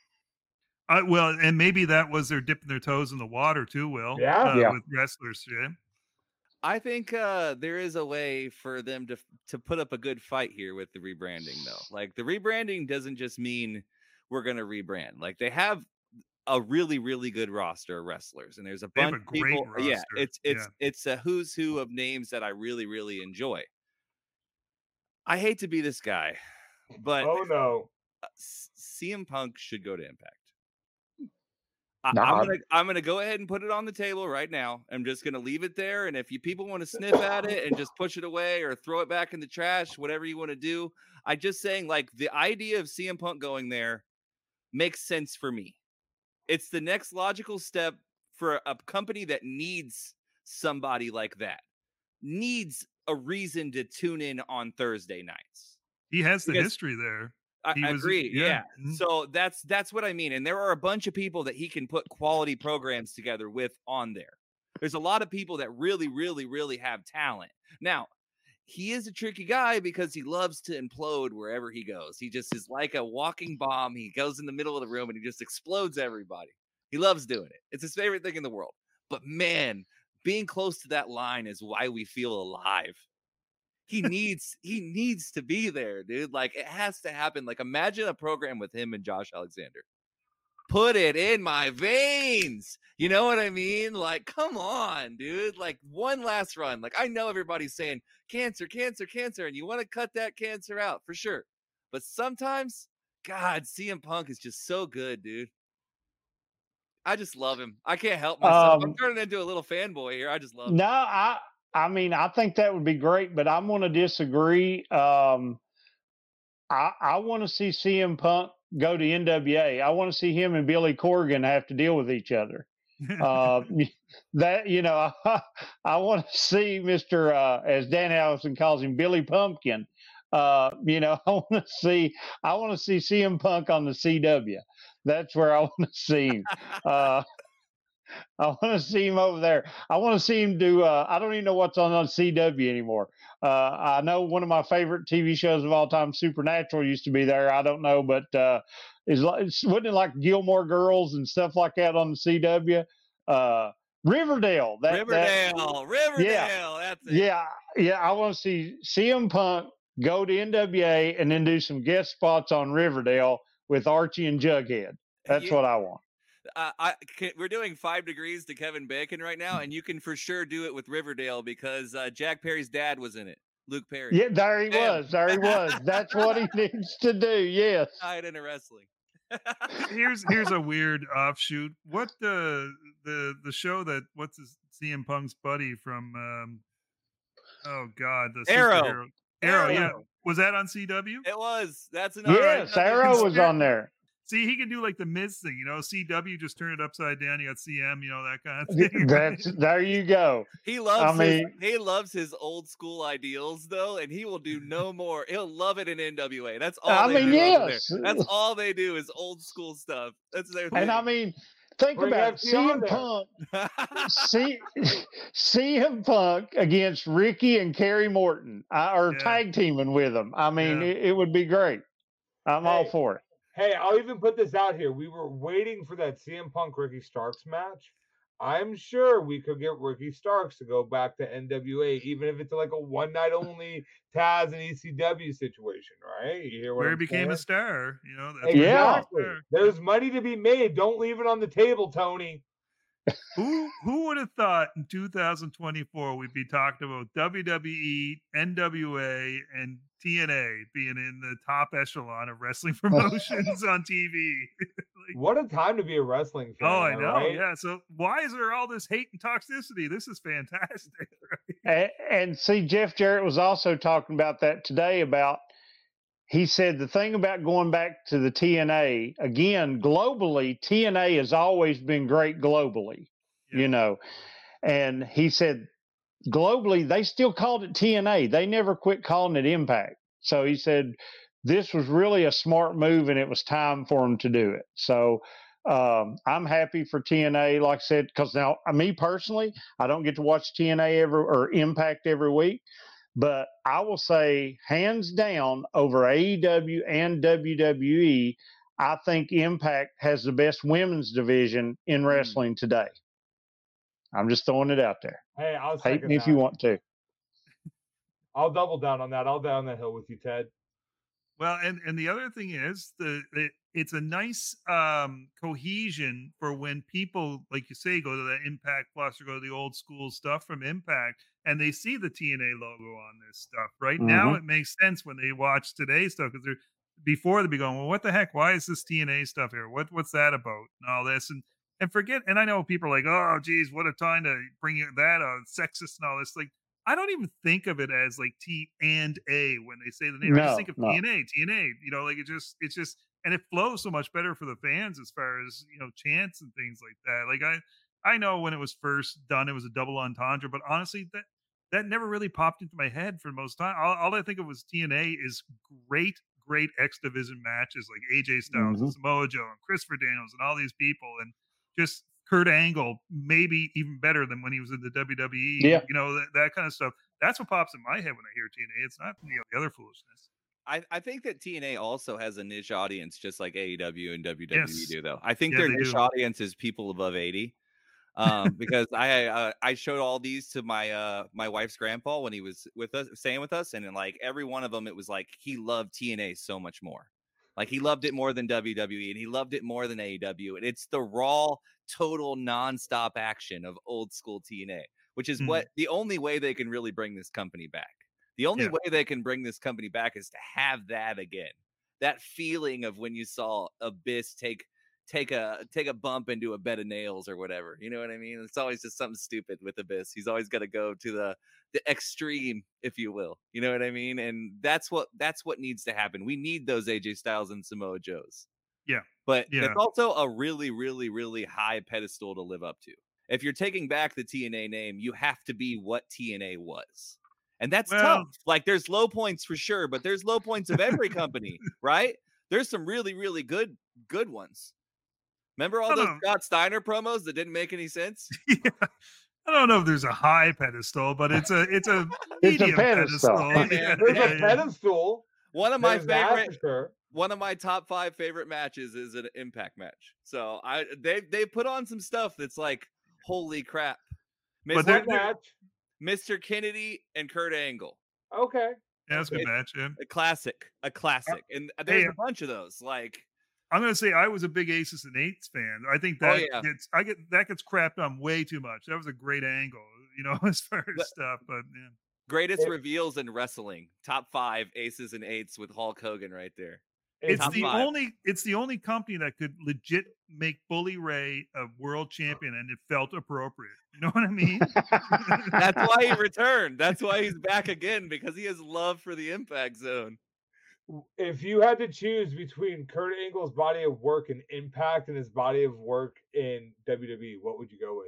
A. Uh, well, and maybe that was their dipping their toes in the water too, Will. Yeah. uh, Yeah. with wrestlers. Yeah. I think uh, there is a way for them to to put up a good fight here with the rebranding, though. Like the rebranding doesn't just mean we're going to rebrand. Like they have a really, really good roster of wrestlers, and there's a They have bunch a of great people. Yeah, roster. it's it's Yeah. it's a who's who of names that I really, really enjoy. I hate to be this guy, but Oh no. uh, C- CM Punk should go to Impact. I, No, I'm I- gonna I'm gonna go ahead and put it on the table right now. I'm just gonna leave it there, and if you people want to sniff at it and just push it away or throw it back in the trash, whatever you want to do, I just saying like the idea of C M Punk going there makes sense for me. It's the next logical step for a company that needs somebody like that, needs a reason to tune in on Thursday nights. He has the Because- history there. I, He I was- agree. yeah, Yeah. mhm. So that's that's what I mean. And there are a bunch of people that he can put quality programs together with on there. There's a lot of people that really, really, really have talent. Now, he is a tricky guy because he loves to implode wherever he goes. He just is like a walking bomb. He goes in the middle of the room and he just explodes everybody. He loves doing it. It's his favorite thing in the world. But man, being close to that line is why we feel alive. He needs he needs to be there, dude. Like it has to happen. Like imagine a program with him and Josh Alexander. Put it in my veins. You know what I mean? Like, come on, dude. Like one last run. Like I know everybody's saying cancer, cancer, cancer, and you want to cut that cancer out for sure. But sometimes, God, C M Punk is just so good, dude. I just love him. I can't help myself. I'm Um, turning into a little fanboy here. I just love no, him. I I mean I think that would be great, but I'm going to disagree. Um, I I want to see C M Punk go to N W A. I want to see him and Billy Corgan have to deal with each other. Uh, that you know, I, I want to see Mister Uh, as Dan Allison calls him, Billy Pumpkin. Uh, you know, I want to see I want to see C M Punk on the C W. That's where I want to see him. Uh, I want to see him over there. I want to see him do. Uh, I don't even know what's on on C W anymore. Uh, I know one of my favorite T V shows of all time, Supernatural, used to be there. I don't know, but uh, is like wasn't it like Gilmore Girls and stuff like that on the C W? Uh, Riverdale. That, Riverdale, that, Riverdale. Yeah, That's it. yeah, yeah. I want to see C M Punk go to N W A and then do some guest spots on Riverdale with Archie and Jughead. That's You- what I want. Uh, I can, we're doing five degrees to Kevin Bacon right now, and you can for sure do it with Riverdale because uh, Jack Perry's dad was in it, Luke Perry. Yeah, there he Damn. was. There he was. That's what he needs to do. Yes. Tied into wrestling. here's here's a weird offshoot. What the the the show that what's his C M Punk's buddy from um oh god the Arrow. superhero- Arrow, yeah. Arrow. Was that on C W? It was. That's another. Yes, another- Arrow was on there. See, he can do like the Miz thing, you know. C W just turn it upside down. You got C M, you know, that kind of thing. That's there you go. He loves. I his, mean- he loves his old school ideals though, and he will do no more. He'll love it in N W A. That's all. I they mean, do over yes. there. That's all they do is old school stuff. That's their thing. And I mean, think Bring about it. F T C on M there. Punk, C, C M Punk against Ricky and Kerry Morton, uh, or Yeah. tag teaming with them. I mean, Yeah. it, it would be great. I'm all Hey. for it. Hey, I'll even put this out here. We were waiting for that C M Punk Ricky Starks match. I'm sure we could get Ricky Starks to go back to N W A, even if it's like a one night only Taz and E C W situation, right? You hear what Where he I'm became a saying? star, you know. That's where he became a Exactly. star. There's money to be made. Don't leave it on the table, Tony. Who who would have thought in two thousand twenty-four we'd be talking about W W E, N W A, and T N A being in the top echelon of wrestling promotions on T V? Like, What a time to be a wrestling fan. oh, I am know. right? Yeah. So why is there all this hate and toxicity? This is fantastic. And, and see, Jeff Jarrett was also talking about that today. About he said the thing about going back to the T N A again globally, T N A has always been great globally, Yeah. you know. And he said globally they still called it T N A. They never quit calling it Impact. So he said this was really a smart move, and it was time for them to do it. So um, I'm happy for T N A, like I said, because now uh, me personally, I don't get to watch T N A every or Impact every week, but I will say hands down over A E W and W W E, I think Impact has the best women's division in wrestling today. I'm just throwing it out there. Hey, I'll Hate second me if that. you want to. I'll double down on that. I'll down that hill with you, Ted. Well, and and the other thing is the it, it's a nice um cohesion for when people, like you say, go to the Impact Plus or go to the old school stuff from Impact, and they see the T N A logo on this stuff. Right now, Mhm. it makes sense when they watch today's stuff because they're before they be going, well, what the heck? Why is this T N A stuff here? What what's that about? And all this and and forget. And I know people are like, oh, geez, what a time to bring it- that out, sexist and all this. Like, I don't even think of it as like T and A when they say the name. I No, just think of no. T N A, T N A. You know, like it just, it's just, and it flows so much better for the fans as far as you know, chants and things like that. Like I, I know when it was first done, it was a double entendre, but honestly, that that never really popped into my head for the most time. All, all I think of was T N A is great, great X Division matches like A J Styles and Samoa Joe and Christopher Daniels and all these people, and just Kurt Angle, maybe even better than when he was in the W W E. Yeah. You know, that, that kind of stuff. That's what pops in my head when I hear T N A. It's not you know, the other foolishness. I, I think that T N A also has a niche audience, just like A E W and W W E Yes. do, though. I think Yeah, their they niche do. audience is people above eighty. Um, because I uh, I showed all these to my uh my wife's grandpa when he was with us, staying with us, and in like every one of them, it was like he loved T N A so much more. Like he loved it more than W W E, and he loved it more than A E W. And it's the raw, total, nonstop action of old school T N A, which is Mhm. what the only way they can really bring this company back. The only Yeah. way they can bring this company back is to have that again. That feeling of when you saw Abyss take take a take a bump into a bed of nails or whatever. You know what I mean? It's always just something stupid with Abyss. He's always got to go to the the extreme, if you will. You know what I mean? And that's what that's what needs to happen. We need those A J Styles and Samoa Joes. Yeah. But Yeah. it's also a really, really, really high pedestal to live up to. If you're taking back the T N A name, you have to be what T N A was. And that's Well- tough. Like, there's low points for sure, but there's low points of every company, right? There's some really, really good, good ones. Remember all I those don't- Scott Steiner promos that didn't make any sense? Yeah. I don't know if there's a high pedestal, but it's a it's a It's a medium pedestal. Hey, man, Yeah, There's yeah, a yeah. pedestal. One of my There's that favorite, for sure. one of my top five favorite matches is an Impact match. So I they they put on some stuff that's like, holy crap. But Mister they're- What match? Mister Kennedy and Kurt Angle. Okay. Yeah, that's a good It's- match. Yeah. A classic, a classic. And there's hey, a bunch of those. Like, I'm gonna say I was a big Aces and Eights fan. I think Oh, that yeah. gets I get that gets crapped on way too much. That was a great angle, you know, as far as But- stuff. But yeah. greatest It- reveals in wrestling. Top five aces and eights with Hulk Hogan right there. It's top the five. only it's the only company that could legit make Bully Ray a world champion and it felt appropriate. You know what I mean? That's why he returned. That's why he's back again, because he has love for the Impact Zone. If you had to choose between Kurt Angle's body of work in Impact and his body of work in W W E, what would you go with?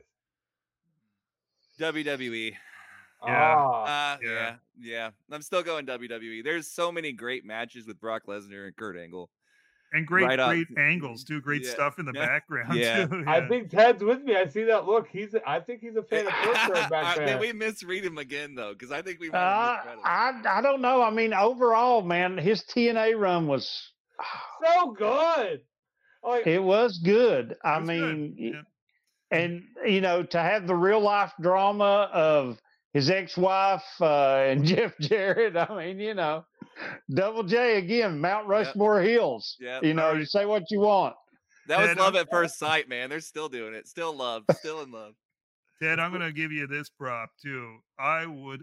W W E. Yeah. Ah, Uh, yeah. Yeah. yeah, I'm still going W W E. There's so many great matches with Brock Lesnar and Kurt Angle. And great, Right up. great angles too. Great Yeah. stuff in the Yeah. background Yeah. too. I yeah. think Ted's with me. I see that look. He's. I think he's a fan of Kurt back Did there. we misread him again though? Because I think we might Uh, have misread him. I I don't know. I mean, overall, man, his T N A run was So good. Like, it was good. I It was good, mean, yeah. and you know, to have the real life drama of his ex-wife uh, and Jeff Jarrett. I mean, you know, Double J again, Mount Rushmore Hills. Yep. You know, you say what you want. That was Ted, love I'm- at first sight, man. They're still doing it. Still love. Still in love. Ted, I'm gonna give you this prop too. I would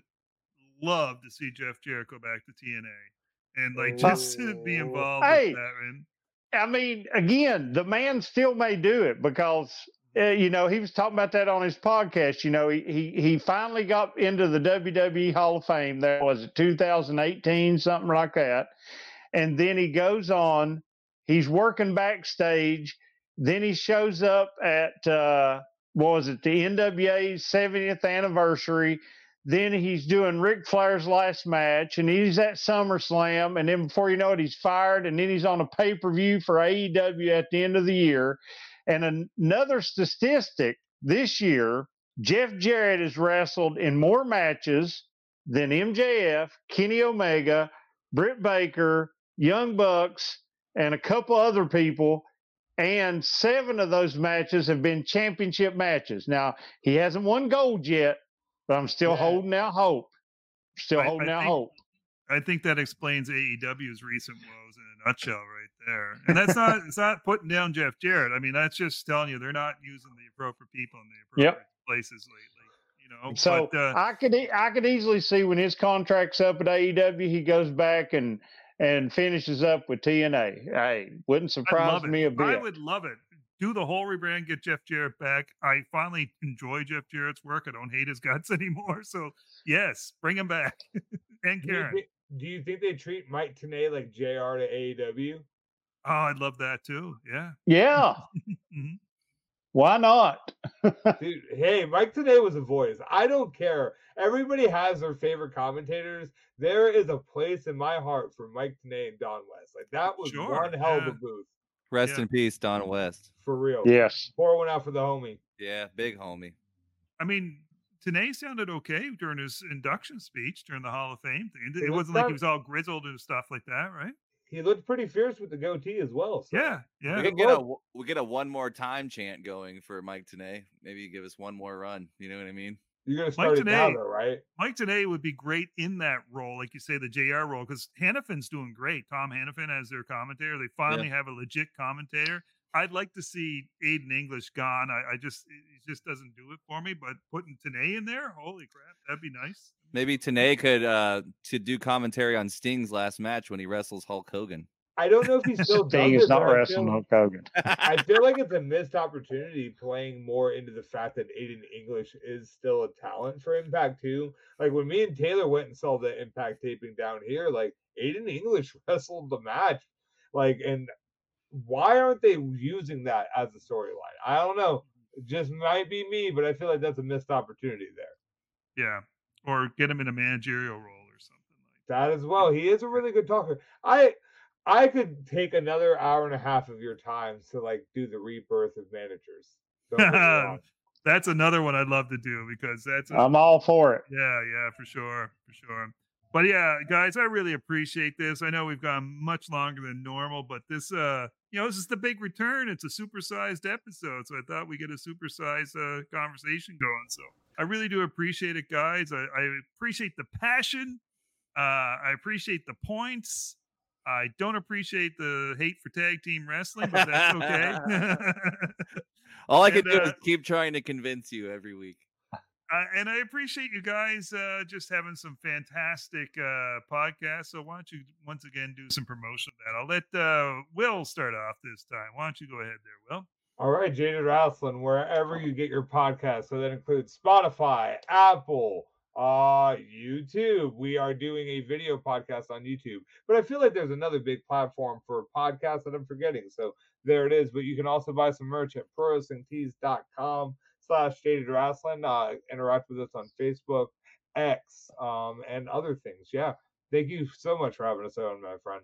love to see Jeff Jarrett go back to T N A and like just be Oh. involved Hey. with that. And I mean, again, the man still may do it because uh, you know he was talking about that on his podcast. You know, he he he finally got into the W W E Hall of Fame. There was it two thousand eighteen, something like that, and then he goes on. He's working backstage. Then he shows up at uh, what was it, the N W A's seventieth anniversary. Then he's doing Ric Flair's last match, and he's at SummerSlam. And then before you know it, he's fired, and then he's on a pay per view for A E W at the end of the year. And an- another statistic this year, Jeff Jarrett has wrestled in more matches than M J F, Kenny Omega, Britt Baker, Young Bucks, and a couple other people. And seven of those matches have been championship matches. Now, he hasn't won gold yet, but I'm still Yeah. holding out hope. Still I- I holding out think- hope. I think that explains A E W's recent woes in a nutshell, right there. And that's not it's not putting down Jeff Jarrett. I mean, that's just telling you they're not using the appropriate people in the Yep. appropriate places lately. You know, So but uh, I could e- I could easily see when his contract's up at A E W, he goes back and and finishes up with T N A. Hey, wouldn't I'd surprise love it. me a bit. I would love it. Do the whole rebrand, get Jeff Jarrett back. I finally enjoy Jeff Jarrett's work. I don't hate his guts anymore. So yes, bring him back. And do you, Karen. thi- do you think they treat Mike Tenay like J R to A E W? Oh, I'd love that too. Yeah. Yeah, Mhm. why not? Dude, hey, Mike Tenay was a voice. I don't care. Everybody has their favorite commentators. There is a place in my heart for Mike Tenay and Don West. Like that was Sure, one hell of yeah. a booth. Rest Yeah. in peace, Don West. For real. Yes. Pour one out for the homie. Yeah, big homie. I mean, Tanay sounded okay during his induction speech during the Hall of Fame thing. It, It it was wasn't like fun. he was all grizzled and stuff like that, right? He looked pretty fierce with the goatee as well. So. Yeah, yeah. We Good could get a look. we get a one more time chant going for Mike Tenay. Maybe give us one more run. You know what I mean? You're gonna Mike start it now, Tenay- though, right? Mike Tanay would be great in that role, like you say, the J R role, because Hannifin's doing great. Tom Hannifin as their commentator. They finally have a legit commentator. I'd like to see Aiden English gone. I, I just it just doesn't do it for me. But putting Tanay in there, holy crap, that'd be nice. Maybe Tenay could uh to do commentary on Sting's last match when he wrestles Hulk Hogan. I don't know if he still does Sting it. is not but I wrestling feel- Hulk Hogan. I feel like it's a missed opportunity playing more into the fact that Aiden English is still a talent for Impact too. Like when me and Taylor went and saw the Impact taping down here, like Aiden English wrestled the match. Like, and why aren't they using that as a storyline? I don't know. It just might be me, but I feel like that's a missed opportunity there. Yeah. Or get him in a managerial role or something like That as well. He is a really good talker. I I could take another hour and a half of your time to like do the rebirth of managers. Don't get me wrong. That's another one I'd love to do because that's a, I'm all for it. yeah, yeah, for sure, for sure. But yeah, guys, I really appreciate this. I know we've gone much longer than normal, but this, uh, you know, this is the big return. It's a supersized episode, so I thought we get a supersized uh, conversation going. So I really do appreciate it, guys. I, I appreciate the passion. Uh, I appreciate the points. I don't appreciate the hate for tag team wrestling, but that's okay. All I can And, do uh, is keep trying to convince you every week. Uh, and I appreciate you guys uh, just having some fantastic uh, podcasts. So why don't you once again do some promotion of that? I'll let uh, Will start off this time. Why don't you go ahead there, Will? All right, Jaded Wrestling, wherever you get your podcast. So that includes Spotify, Apple, uh, YouTube. We are doing a video podcast on YouTube, but I feel like there's another big platform for podcasts that I'm forgetting. So there it is. But you can also buy some merch at pro wrestling tees dot com slash Jaded Wrestling. Uh, interact with us on Facebook, X, um, and other things. Yeah. Thank you so much for having us on, my friend.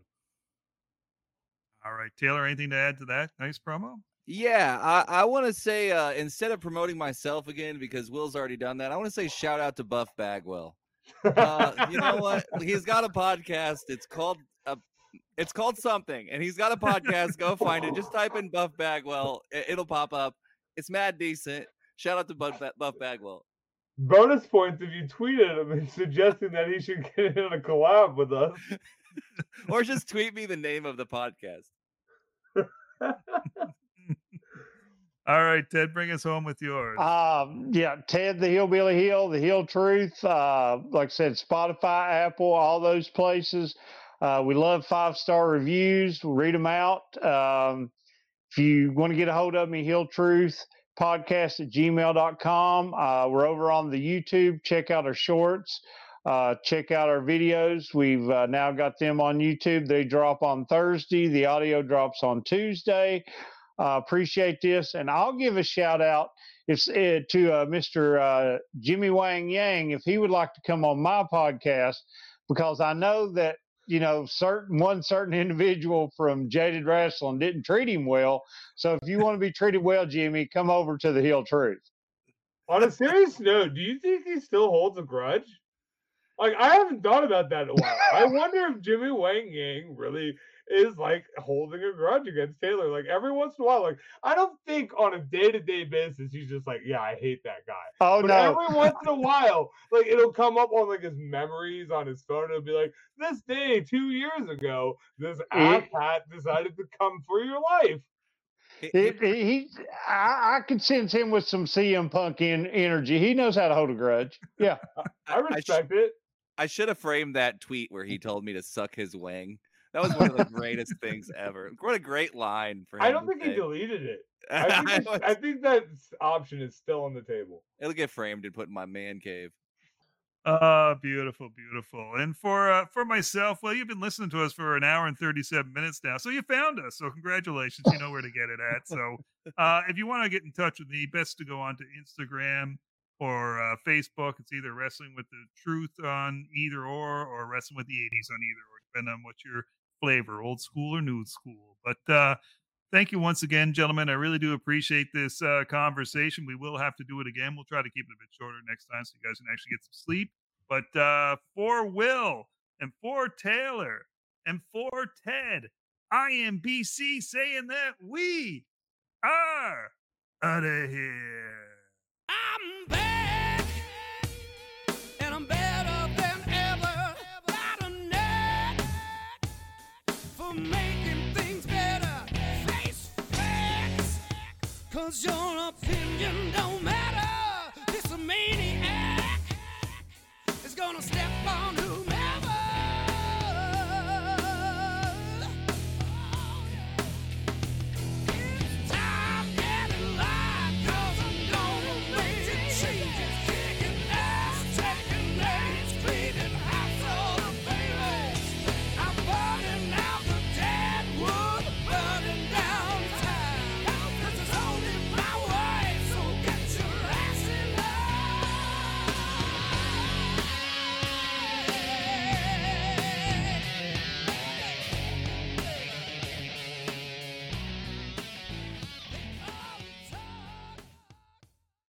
All right, Taylor, anything to add to that? Nice promo. Yeah, I, I want to say uh, instead of promoting myself again because Will's already done that, I want to say shout out to Buff Bagwell. Uh, you know what? He's got a podcast. It's called uh, it's called something, and he's got a podcast. Go find it. Just type in Buff Bagwell. It, it'll pop up. It's mad decent. Shout out to Buff, Buff Bagwell. Bonus points if you tweeted him and suggesting that he should get in a collab with us. Or just tweet me the name of the podcast. All right, Ted, bring us home with yours. Um, yeah, Ted the Hillbilly Hill, the Hill Truth. Uh, like I said, Spotify, Apple, all those places. Uh, we love five star reviews. We'll read them out. Um, if you want to get a hold of me, Hill Truth podcast at gmail dot com. Uh, we're over on the YouTube. Check out our shorts. Uh, check out our videos. We've uh, now got them on YouTube. They drop on Thursday. The audio drops on Tuesday. Uh, appreciate this. And I'll give a shout out if, uh, to uh, Mister Uh, Jimmy Wang Yang if he would like to come on my podcast, because I know that, you know, certain one certain individual from Jaded Wrestling didn't treat him well. So if you want to be treated well, Jimmy, come over to the Hill Truth. On a serious note, do you think he still holds a grudge? Like, I haven't thought about that in a while. I wonder if Jimmy Wang Yang really is like holding a grudge against Taylor. Like every once in a while, like I don't think on a day-to-day basis he's just like, yeah, I hate that guy. Oh But no! every once in a while, like it'll come up on like his memories on his phone. It'll be like, this day two years ago, this ass hat decided to come for your life. He- He, he- he, he I, I could sense him with some C M Punk in, energy. He knows how to hold a grudge. Yeah. I sh- respect it. I should have framed that tweet where he told me to suck his wang. That was one of the greatest things ever. What a great line for him. I don't to think he say. deleted it. I think, it's- was- I think that option is still on the table. It'll get framed and put in my man cave. Ah, beautiful, beautiful. And for uh, for myself, well, you've been listening to us for an hour and thirty-seven minutes now, so you found us. So congratulations, you know where to get it at. So uh, if you want to get in touch with me, best to go on to Instagram or uh, Facebook. It's either Wrestling with the Truth on either or, or Wrestling with the eighties on either or, depending on what your flavor, old school or new school. But uh, thank you once again, gentlemen. I really do appreciate this uh, conversation. We will have to do it again. We'll try to keep it a bit shorter next time so you guys can actually get some sleep. But uh, for Will and for Taylor and for Ted, I am B C saying that we are out of here. I'm back, and I'm better than ever. Got a knack for making things better. Face facts, cause your opinion don't matter. This a maniac is gonna step on who